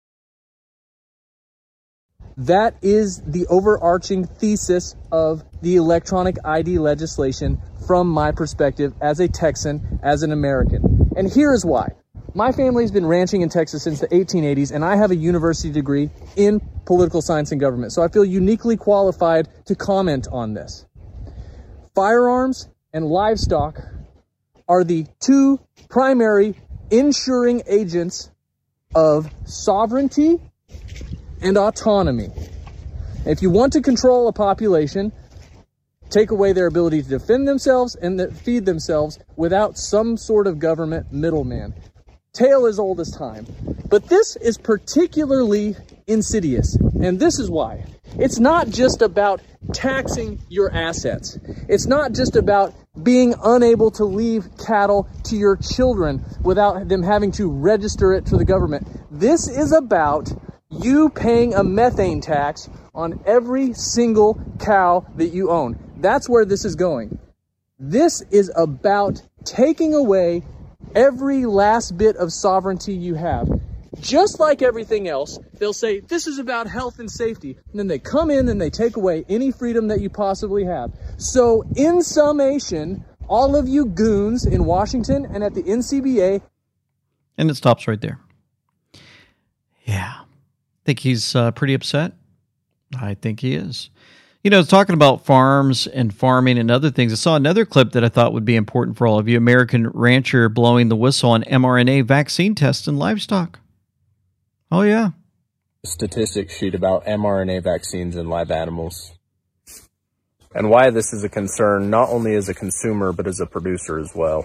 Speaker 15: That is the overarching thesis of the electronic I D legislation from my perspective as a Texan, as an American. And here is why. My family's been ranching in Texas since the eighteen eighties, and I have a university degree in political science and government, so I feel uniquely qualified to comment on this. Firearms and livestock are the two primary ensuring agents of sovereignty and autonomy. If you want to control a population, take away their ability to defend themselves and feed themselves without some sort of government middleman. Tale as old as time. But this is particularly insidious, and this is why. It's not just about taxing your assets. It's not just about being unable to leave cattle to your children without them having to register it to the government. This is about you paying a methane tax on every single cow that you own. That's where this is going. This is about taking away every last bit of sovereignty you have. Just like everything else, they'll say, this is about health and safety. And then they come in and they take away any freedom that you possibly have. So in summation, all of you goons in Washington and at the N C B A.
Speaker 5: And it stops right there. Yeah. Think he's uh, pretty upset? I think he is. You know, talking about farms and farming and other things, I saw another clip that I thought would be important for all of you. American rancher blowing the whistle on mRNA vaccine tests in livestock. Oh, yeah.
Speaker 16: Statistics sheet about mRNA vaccines in live animals. And why this is a concern, not only as a consumer, but as a producer as well.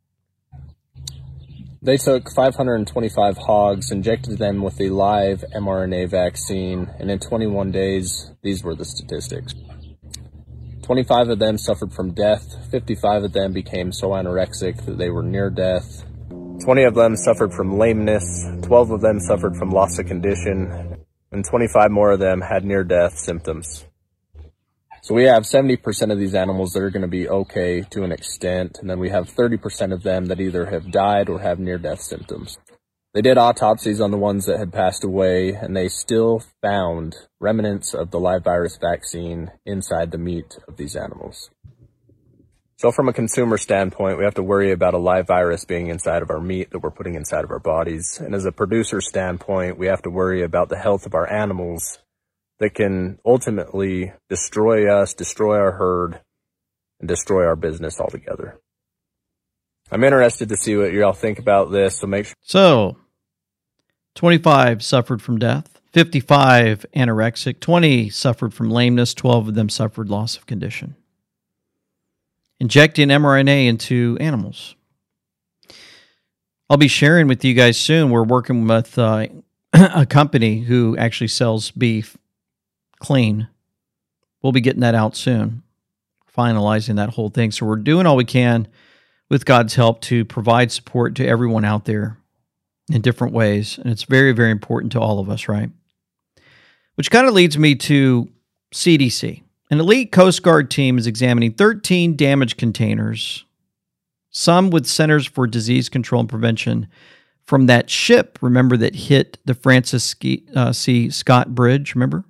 Speaker 16: They took five hundred twenty-five hogs, injected them with a live mRNA vaccine, and in twenty-one days, these were the statistics. twenty-five of them suffered from death, fifty-five of them became so anorexic that they were near death, twenty of them suffered from lameness, twelve of them suffered from loss of condition, and twenty-five more of them had near-death symptoms. So we have seventy percent of these animals that are going to be okay to an extent, and then we have thirty percent of them that either have died or have near-death symptoms. They did autopsies on the ones that had passed away, and they still found remnants of the live virus vaccine inside the meat of these animals. So from a consumer standpoint, we have to worry about a live virus being inside of our meat that we're putting inside of our bodies. And as a producer standpoint, we have to worry about the health of our animals that can ultimately destroy us, destroy our herd, and destroy our business altogether. I'm interested to see what y'all think about this, so make sure.
Speaker 5: So, twenty-five suffered from death, fifty-five anorexic, twenty suffered from lameness, twelve of them suffered loss of condition. Injecting mRNA into animals. I'll be sharing with you guys soon. We're working with uh, a company who actually sells beef clean. We'll be getting that out soon, finalizing that whole thing. So we're doing all we can with God's help to provide support to everyone out there in different ways. And it's very, very important to all of us, right? Which kind of leads me to C D C. An elite Coast Guard team is examining thirteen damaged containers, some with Centers for Disease Control and Prevention, from that ship, remember, that hit the Francis C. Scott Bridge, remember?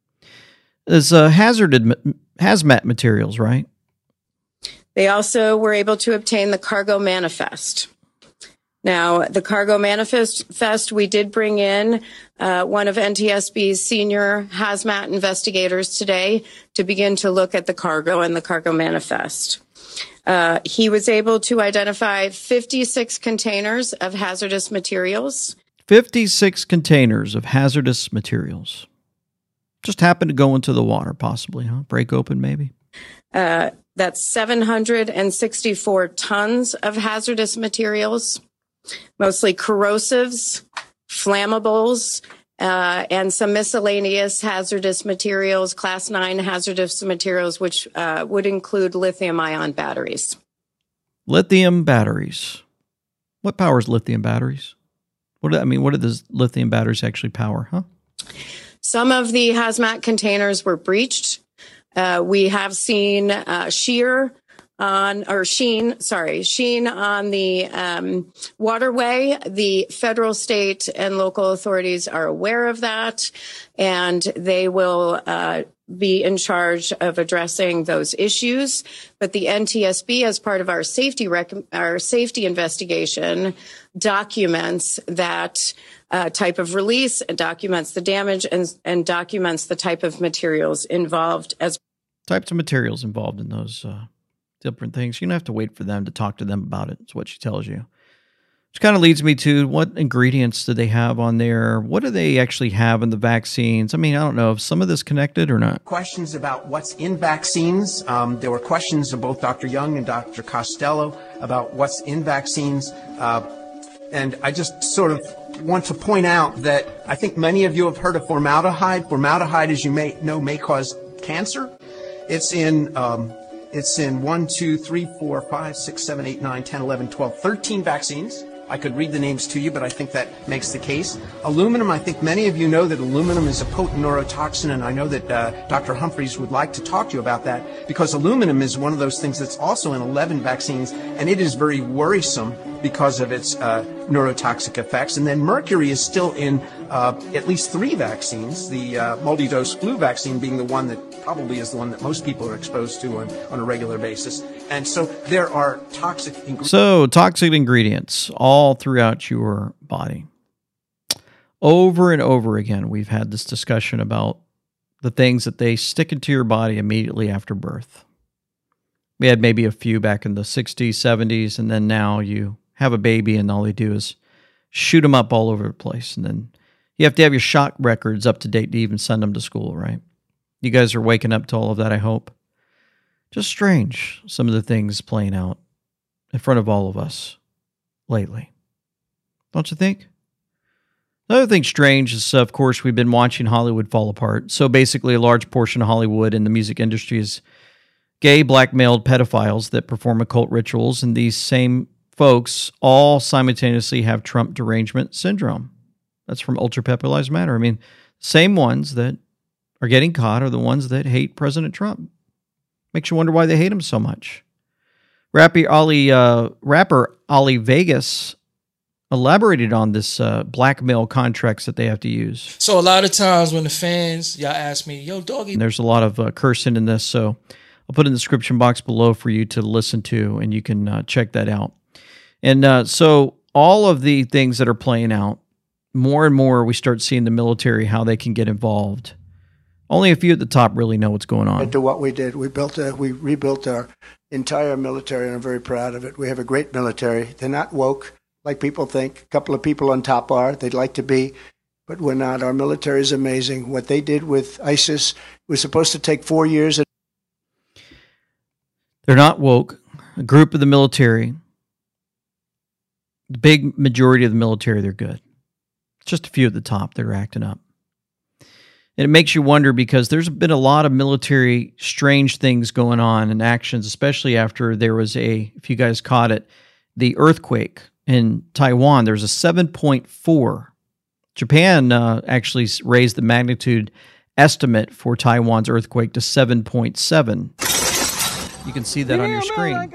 Speaker 5: There's uh, hazarded hazmat materials, right?
Speaker 17: They also were able to obtain the cargo manifest. Now, the cargo manifest, we did bring in uh, one of N T S B's senior hazmat investigators today to begin to look at the cargo and the cargo manifest. Uh, he was able to identify fifty-six containers of hazardous materials.
Speaker 5: fifty-six containers of hazardous materials. Just happened to go into the water, possibly, huh? Break open, maybe?
Speaker 17: Uh, that's seven hundred sixty-four tons of hazardous materials, mostly corrosives, flammables, uh, and some miscellaneous hazardous materials, class nine hazardous materials, which uh, would include lithium-ion batteries.
Speaker 5: Lithium batteries. What powers lithium batteries? What do, I mean, what do those lithium batteries actually power, huh?
Speaker 17: Some of the hazmat containers were breached. Uh, we have seen uh, shear on, or sheen, sorry, sheen on the um, waterway. The federal, state, and local authorities are aware of that, and they will uh, be in charge of addressing those issues. But the N T S B, as part of our safety rec- our safety investigation, documents that uh, type of release, and documents the damage, and, and documents the type of materials involved as
Speaker 5: types of materials involved in those uh, different things. You don't have to wait for them to talk to them about it. It's what she tells you. Which kind of leads me to, what ingredients do they have on there? What do they actually have in the vaccines? I mean, I don't know if some of this connected or not.
Speaker 18: Questions about what's in vaccines. Um, there were questions of both Doctor Young and Doctor Costello about what's in vaccines. Uh, and I just sort of want to point out that I think many of you have heard of formaldehyde. Formaldehyde, as you may know, may cause cancer. It's in um, it's in one, two, three, four, five, six, seven, eight, nine, ten, eleven, twelve, thirteen vaccines. I could read the names to you, but I think that makes the case. Aluminum, I think many of you know that aluminum is a potent neurotoxin, and I know that uh, Doctor Humphreys would like to talk to you about that, because aluminum is one of those things that's also in eleven vaccines, and it is very worrisome because of its uh, neurotoxic effects. And then mercury is still in uh, at least three vaccines, the uh, multi-dose flu vaccine being the one that probably is the one that most people are exposed to on, on a regular basis. And so there are toxic ingredients.
Speaker 5: So toxic ingredients all throughout your body. Over and over again, we've had this discussion about the things that they stick into your body immediately after birth. We had maybe a few back in the sixties, seventies, and then now you have a baby and all they do is shoot them up all over the place. And then you have to have your shot records up to date to even send them to school, right? You guys are waking up to all of that, I hope. Just strange, some of the things playing out in front of all of us lately. Don't you think? Another thing strange is, of course, we've been watching Hollywood fall apart. So basically, a large portion of Hollywood and the music industry is gay, black-mailed pedophiles that perform occult rituals, and these same folks all simultaneously have Trump derangement syndrome. That's from Ultra Pep Lives Matter. I mean, same ones that are getting caught are the ones that hate President Trump. Makes you wonder why they hate him so much. Rapper Ali, uh, rapper Ali Vegas elaborated on this uh, blackmail contracts that they have to use.
Speaker 19: So a lot of times when the fans, y'all ask me, yo, doggy.
Speaker 5: And there's a lot of uh, cursing in this, so I'll put it in the description box below for you to listen to, and you can uh, check that out. And uh, so all of the things that are playing out, more and more we start seeing the military, how they can get involved. Only a few at the top really know what's going on.
Speaker 20: To what we did, we built a, we rebuilt our entire military, and I'm very proud of it. We have a great military. They're not woke like people think. A couple of people on top are. They'd like to be, but we're not. Our military is amazing. What they did with ISIS was supposed to take four years.
Speaker 5: They're not woke. A group of the military, the big majority of the military, they're good. Just a few at the top that are acting up. And it makes you wonder because there's been a lot of military strange things going on and actions, especially after there was a, if you guys caught it, the earthquake in Taiwan. There was a seven point four. Japan uh, actually raised the magnitude estimate for Taiwan's earthquake to seven point seven. You can see that on your screen.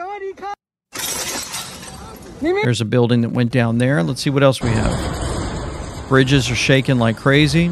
Speaker 5: There's a building that went down there. Let's see what else we have. Bridges are shaking like crazy.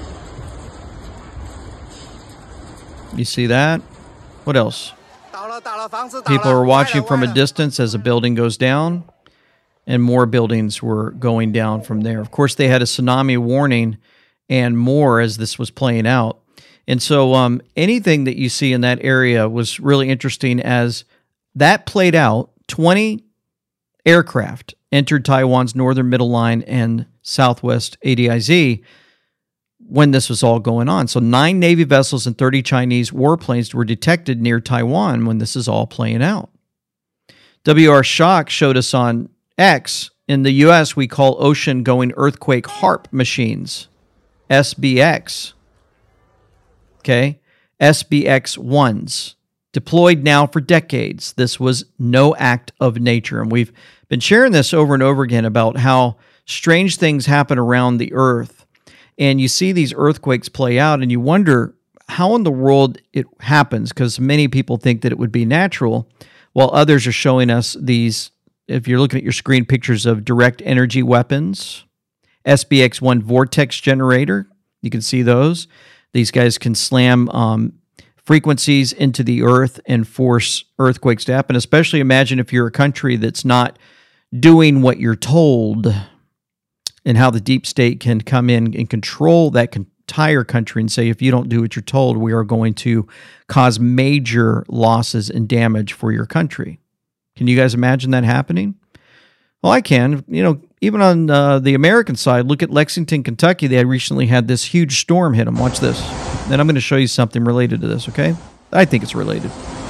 Speaker 5: You see that? What else? People are watching from a distance as a building goes down, and more buildings were going down from there. Of course, they had a tsunami warning and more as this was playing out. And so um, anything that you see in that area was really interesting as that played out. twenty aircraft entered Taiwan's northern middle line and southwest A D I Z when this was all going on. So nine Navy vessels and thirty Chinese warplanes were detected near Taiwan when this is all playing out. W R Shock showed us on X, in the U S we call ocean-going earthquake HARP machines, S B X. Okay, S B X ones, deployed now for decades. This was no act of nature. And we've been sharing this over and over again about how strange things happen around the earth. And you see these earthquakes play out and you wonder how in the world it happens, because many people think that it would be natural, while others are showing us these, if you're looking at your screen, pictures of direct energy weapons, S B X one vortex generator. You can see those. These guys can slam um, frequencies into the earth and force earthquakes to happen, especially imagine if you're a country that's not doing what you're told, and how the deep state can come in and control that entire country and say, if you don't do what you're told, we are going to cause major losses and damage for your country. Can you guys imagine that happening? Well, I can. You know, even on uh, the American side, look at Lexington, Kentucky. They recently had this huge storm hit them. Watch this. Then I'm going to show you something related to this, okay? I think it's related.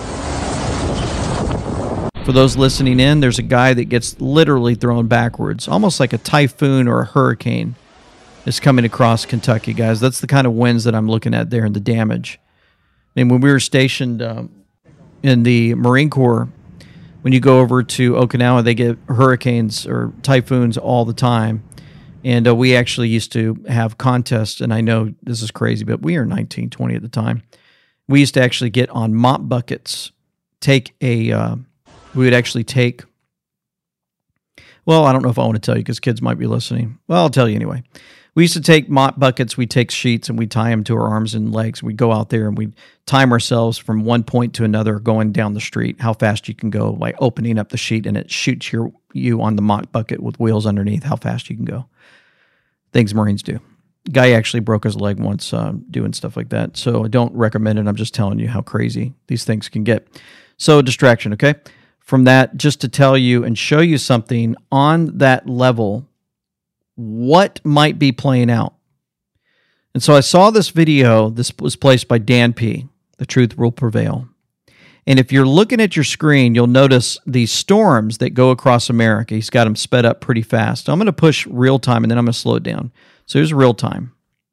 Speaker 5: For those listening in, there's a guy that gets literally thrown backwards, almost like a typhoon or a hurricane is coming across Kentucky, guys. That's the kind of winds that I'm looking at there and the damage. I mean, when we were stationed um, in the Marine Corps, when you go over to Okinawa, they get hurricanes or typhoons all the time. And uh, we actually used to have contests, and I know this is crazy, but we were nineteen, twenty at the time. We used to actually get on mop buckets, take a, uh, we would actually take, well, I don't know if I want to tell you because kids might be listening. Well, I'll tell you anyway. We used to take mop buckets, we'd take sheets, and we'd tie them to our arms and legs. We'd go out there and we'd time ourselves from one point to another going down the street, how fast you can go by opening up the sheet, and it shoots your, you on the mop bucket with wheels underneath, how fast you can go. Things Marines do. Guy actually broke his leg once uh, doing stuff like that, so I don't recommend it. I'm just telling you how crazy these things can get. So distraction, okay? From that, just to tell you and show you something on that level, what might be playing out. And so I saw this video. This was placed by Dan P. The Truth Will Prevail. And if you're looking at your screen, you'll notice these storms that go across America. He's got them sped up pretty fast. I'm going to push real time, and then I'm going to slow it down. So here's real time.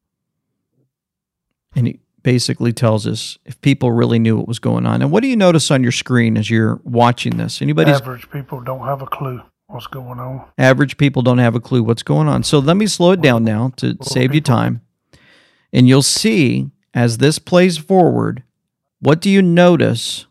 Speaker 5: And he basically tells us if people really knew what was going on. And what do you notice on your screen as you're watching this? Anybody's
Speaker 21: average people don't have a clue what's going on.
Speaker 5: Average people don't have a clue what's going on. So let me slow it down now to save you time. And you'll see as this plays forward, what do you notice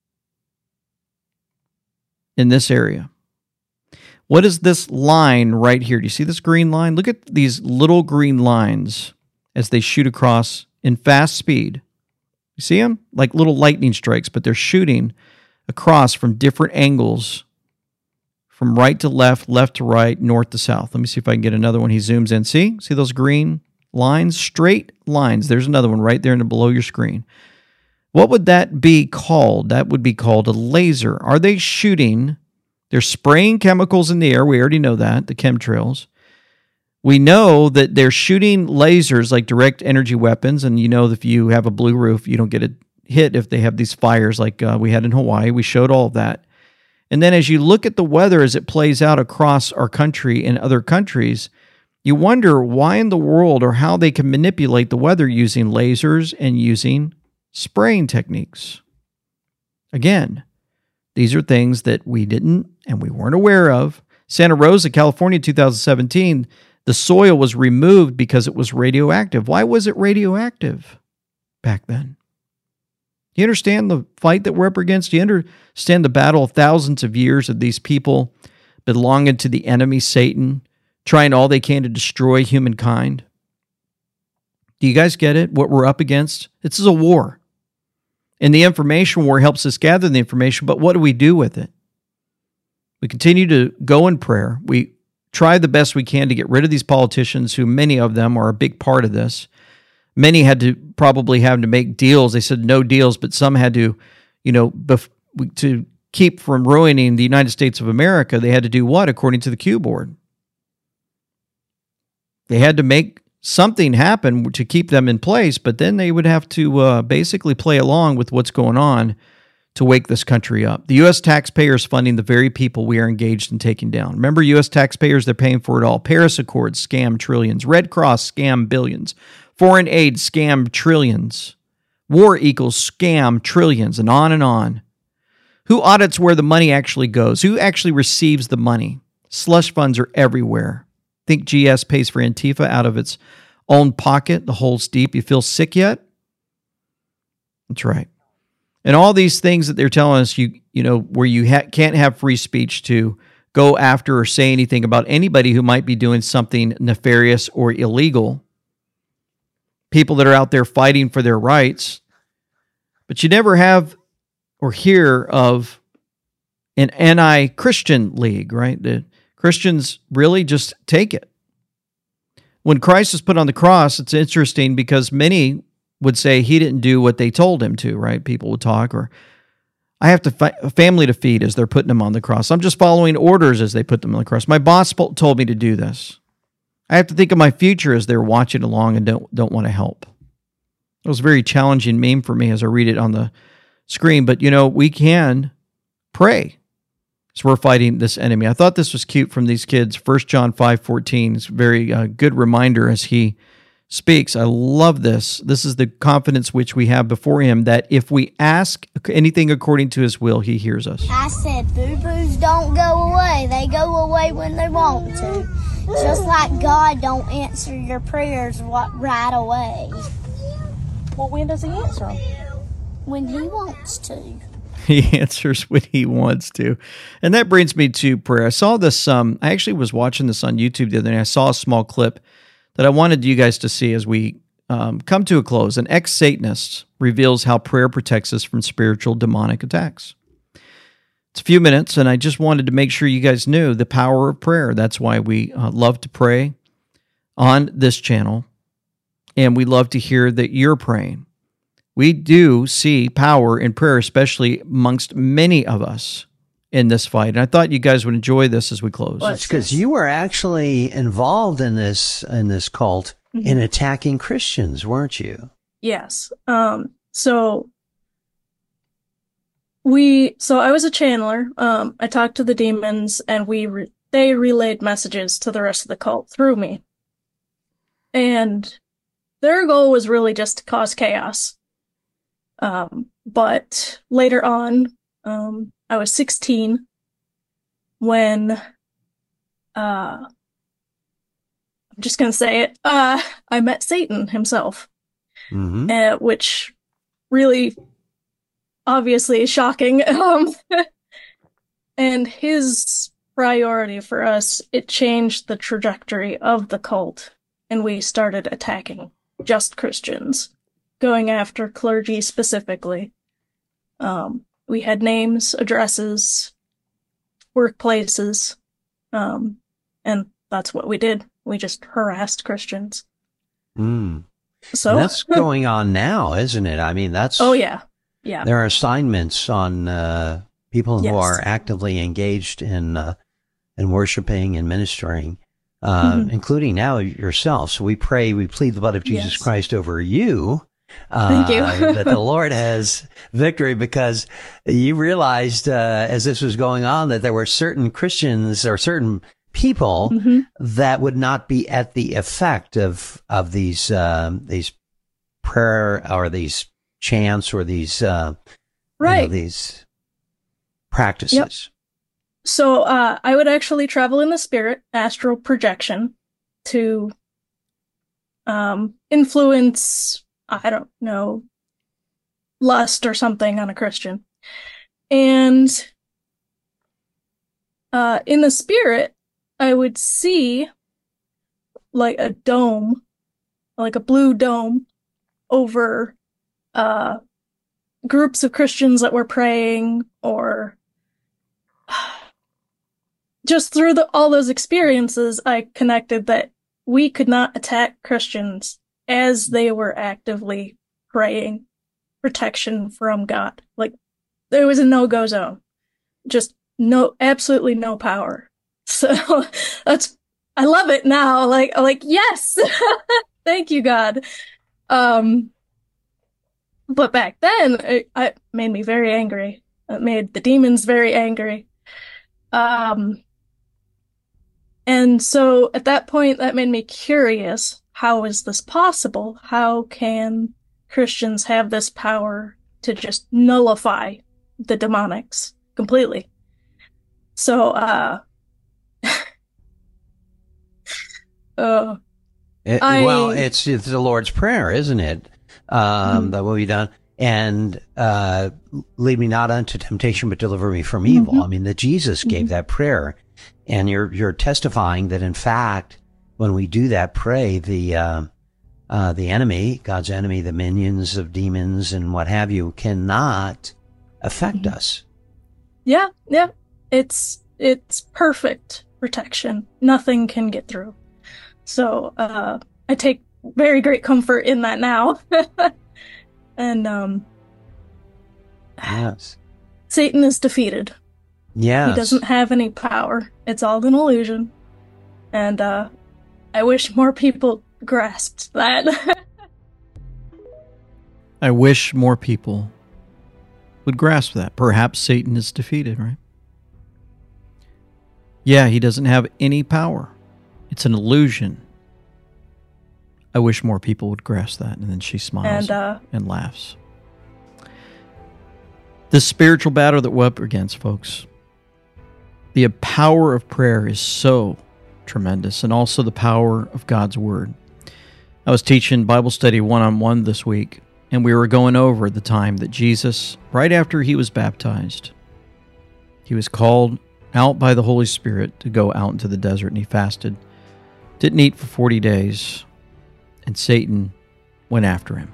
Speaker 5: in this area? What is this line right here? Do you see this green line? Look at these little green lines as they shoot across in fast speed. You see them? Like little lightning strikes, but they're shooting across from different angles, from right to left, left to right, north to south. Let me see if I can get another one. He zooms in. See? See those green lines, straight lines. There's another one right there in the below your screen. What would that be called? That would be called a laser. Are they shooting? They're spraying chemicals in the air. We already know that, the chemtrails. We know that they're shooting lasers like direct energy weapons. And you know, if you have a blue roof, you don't get a hit if they have these fires like uh, we had in Hawaii. We showed all of that. And then as you look at the weather as it plays out across our country and other countries, you wonder why in the world or how they can manipulate the weather using lasers and using spraying techniques. Again, these are things that we didn't and we weren't aware of. Santa Rosa, California, two thousand seventeen, the soil was removed because it was radioactive. Why was it radioactive back then? You understand the fight that we're up against? You understand the battle of thousands of years of these people belonging to the enemy, Satan, trying all they can to destroy humankind? Do you guys get it? What we're up against? This is a war. And the information war helps us gather the information, but what do we do with it? We continue to go in prayer. We try the best we can to get rid of these politicians who many of them are a big part of this. Many had to probably have to make deals. They said no deals, but some had to, you know, bef- to keep from ruining the United States of America, they had to do what, according to the Q board? They had to make something happen to keep them in place, but then they would have to uh, basically play along with what's going on to wake this country up. The U S taxpayers funding the very people we are engaged in taking down. Remember, U S taxpayers, they're paying for it all. Paris Accords, scam trillions. Red Cross, scam billions. Foreign aid, scam trillions. War equals scam trillions, and on and on. Who audits where the money actually goes? Who actually receives the money? Slush funds are everywhere. Think G S pays for Antifa out of its own pocket? The hole's deep. You feel sick yet? That's right. And all these things that they're telling us, you you know, where you ha- can't have free speech to go after or say anything about anybody who might be doing something nefarious or illegal. People that are out there fighting for their rights. But you never have or hear of an anti-Christian league, right? The Christians really just take it. When Christ was put on the cross, it's interesting because many would say he didn't do what they told him to, right? People would talk, or I have to fi- a family to feed as they're putting him on the cross. I'm just following orders as they put them on the cross. My boss told me to do this. I have to think of my future as they're watching along and don't don't want to help. It was a very challenging meme for me as I read it on the screen, but you know, we can pray. So we're fighting this enemy. I thought this was cute from these kids. First John five fourteen. It's a very uh, good reminder as he speaks. I love this. This is the confidence which we have before him, that if we ask anything according to his will, he hears us.
Speaker 1: I said boo-boos don't go away. They go away when they want to. Just like God don't answer your prayers right away.
Speaker 22: Well, when does he answer them?
Speaker 1: When he wants to.
Speaker 5: He answers when he wants to. And that brings me to prayer. I saw this, um, I actually was watching this on YouTube the other day. I saw a small clip that I wanted you guys to see as we um, come to a close. An ex-Satanist reveals how prayer protects us from spiritual demonic attacks. It's a few minutes, and I just wanted to make sure you guys knew the power of prayer. That's why we uh, love to pray on this channel, and we love to hear that you're praying. We do see power in prayer, especially amongst many of us in this fight. And I thought you guys would enjoy this as we close.
Speaker 23: Well, it's because you were actually involved in this in this cult mm-hmm. in attacking Christians, weren't you?
Speaker 22: Yes. Um, so we, so I was a channeler. Um, I talked to the demons, and we re- they relayed messages to the rest of the cult through me. And their goal was really just to cause chaos. Um, but later on, um, I was sixteen when, uh, I'm just going to say it, uh, I met Satan himself, mm-hmm. uh, which really obviously is shocking. Um, and his priority for us, it changed the trajectory of the cult, and we started attacking just Christians, going after clergy specifically. Um, we had names, addresses, workplaces, um, and that's what we did. We just harassed Christians.
Speaker 23: Mm.
Speaker 22: So
Speaker 23: And that's going on now, isn't it? I mean, that's.
Speaker 22: Oh yeah, yeah.
Speaker 23: There are assignments on uh, people who
Speaker 22: Yes.
Speaker 23: are actively engaged in uh, in worshiping and ministering, uh,
Speaker 22: Mhm.
Speaker 23: including now yourself. So we pray, we plead the blood of Jesus
Speaker 22: Yes.
Speaker 23: Christ over you. Uh,
Speaker 22: Thank you.
Speaker 23: that the Lord has victory, because you realized uh, as this was going on that there were certain Christians or certain people
Speaker 22: Mhm.
Speaker 23: that would not be at the effect of of these um, these prayer or these chants or these uh, you know,
Speaker 22: Right.
Speaker 23: these practices.
Speaker 22: Yep. So uh, I would actually travel in the spirit, astral projection, to um, influence, I don't know, lust or something on a Christian. And uh, in the spirit, I would see like a dome, like a blue dome over uh, groups of Christians that were praying, or just through the, all those experiences, I connected that we could not attack Christians as they were actively praying protection from God. Like, there was a no-go zone. Just no, absolutely no power. So that's, I love it now. Like, like, yes, thank you, God. Um, but back then, it, it made me very angry. It made the demons very angry. Um, and so at that point, that made me curious. How is this possible? How can Christians have this power to just nullify the demonics completely? So, uh, uh
Speaker 23: It-
Speaker 22: I-
Speaker 23: well, it's, it's the Lord's Prayer, isn't it? Um,
Speaker 22: Mhm.
Speaker 23: That will be done. And uh, lead me not unto temptation, but deliver me from evil.
Speaker 22: Mhm.
Speaker 23: I mean, that Jesus gave
Speaker 22: Mhm.
Speaker 23: that prayer, and you're you're testifying that in fact, when we do that, pray the uh, uh, the enemy, God's enemy, the minions of demons and what have you, cannot affect us.
Speaker 22: yeah, yeah, it's, it's perfect protection. Nothing can get through. So, uh, I take very great comfort in that now. And, um,
Speaker 23: Yes.
Speaker 22: Satan is defeated.
Speaker 23: Yes.
Speaker 22: He doesn't have any power. It's all an illusion. And, uh, I wish more people grasped that.
Speaker 5: I wish more people would grasp that. Perhaps Satan is defeated, right? Yeah, he doesn't have any power. It's an illusion. I wish more people would grasp that. And then she smiles
Speaker 22: And, uh,
Speaker 5: and laughs. The spiritual battle that we're up against, folks, the power of prayer is so tremendous, and also the power of God's Word. I was teaching Bible study one-on-one this week, and we were going over the time that Jesus, right after he was baptized, he was called out by the Holy Spirit to go out into the desert, and he fasted. Didn't eat for forty days, and Satan went after him.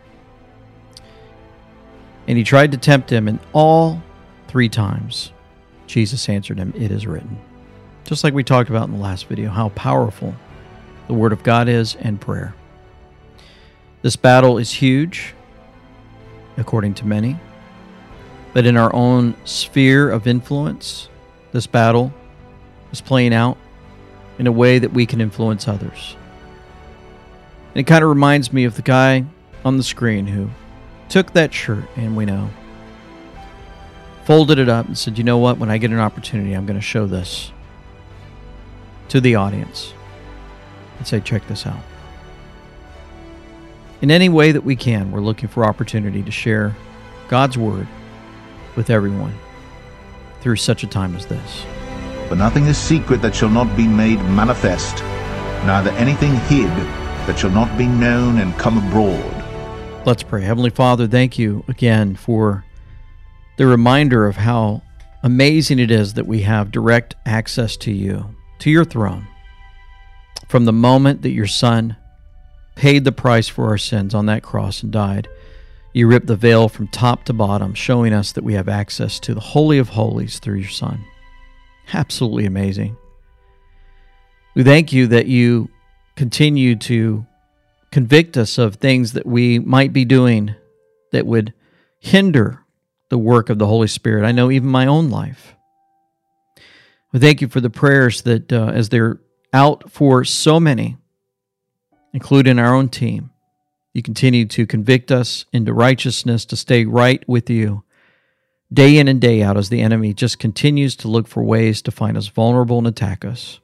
Speaker 5: And he tried to tempt him, and all three times, Jesus answered him, "It is written." Just like we talked about in the last video, how powerful the Word of God is and prayer. This battle is huge, according to many. But in our own sphere of influence, this battle is playing out in a way that we can influence others. And it kind of reminds me of the guy on the screen who took that shirt, and we know, folded it up and said, you know what, when I get an opportunity, I'm going to show this to the audience and say, check this out. In any way that we can, we're looking for opportunity to share God's Word with everyone through such a time as this.
Speaker 2: For nothing is secret that shall not be made manifest, neither anything hid that shall not be known and come abroad.
Speaker 5: Let's pray. Heavenly Father, thank you again for the reminder of how amazing it is that we have direct access to you, to your throne. From the moment that your Son paid the price for our sins on that cross and died, you ripped the veil from top to bottom, showing us that we have access to the Holy of Holies through your Son. Absolutely amazing. We thank you that you continue to convict us of things that we might be doing that would hinder the work of the Holy Spirit. I know even my own life. We thank you for the prayers that, uh, as they're out for so many, including our own team, you continue to convict us into righteousness, to stay right with you, day in and day out, as the enemy just continues to look for ways to find us vulnerable and attack us.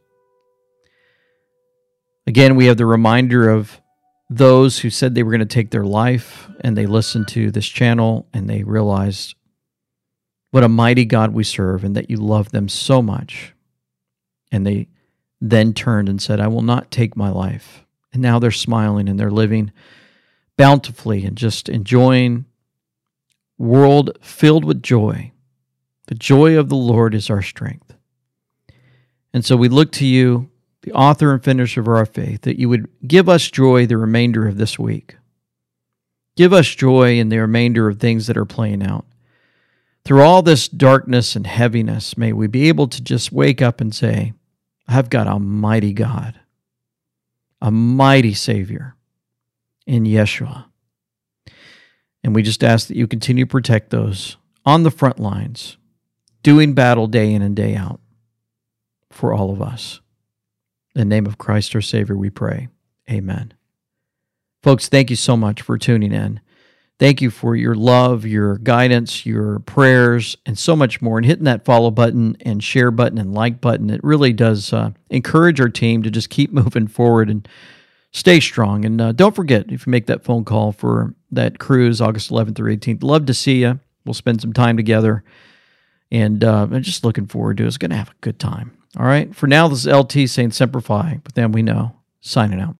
Speaker 5: Again, we have the reminder of those who said they were going to take their life, and they listened to this channel, and they realized what a mighty God we serve, and that you love them so much. And they then turned and said, I will not take my life. And now they're smiling, and they're living bountifully and just enjoying a world filled with joy. The joy of the Lord is our strength. And so we look to you, the author and finisher of our faith, that you would give us joy the remainder of this week. Give us joy in the remainder of things that are playing out. Through all this darkness and heaviness, may we be able to just wake up and say, I've got a mighty God, a mighty Savior in Yeshua. And we just ask that you continue to protect those on the front lines, doing battle day in and day out for all of us. In the name of Christ our Savior we pray. Amen. Folks, thank you so much for tuning in. Thank you for your love, your guidance, your prayers, and so much more. And hitting that follow button and share button and like button, it really does uh, encourage our team to just keep moving forward and stay strong. And uh, don't forget, if you make that phone call for that cruise, August eleventh through eighteenth, love to see you. We'll spend some time together. And uh, I'm just looking forward to it. It's going to have a good time. All right. For now, this is L T saying Semper Fi, but then we know. Signing out.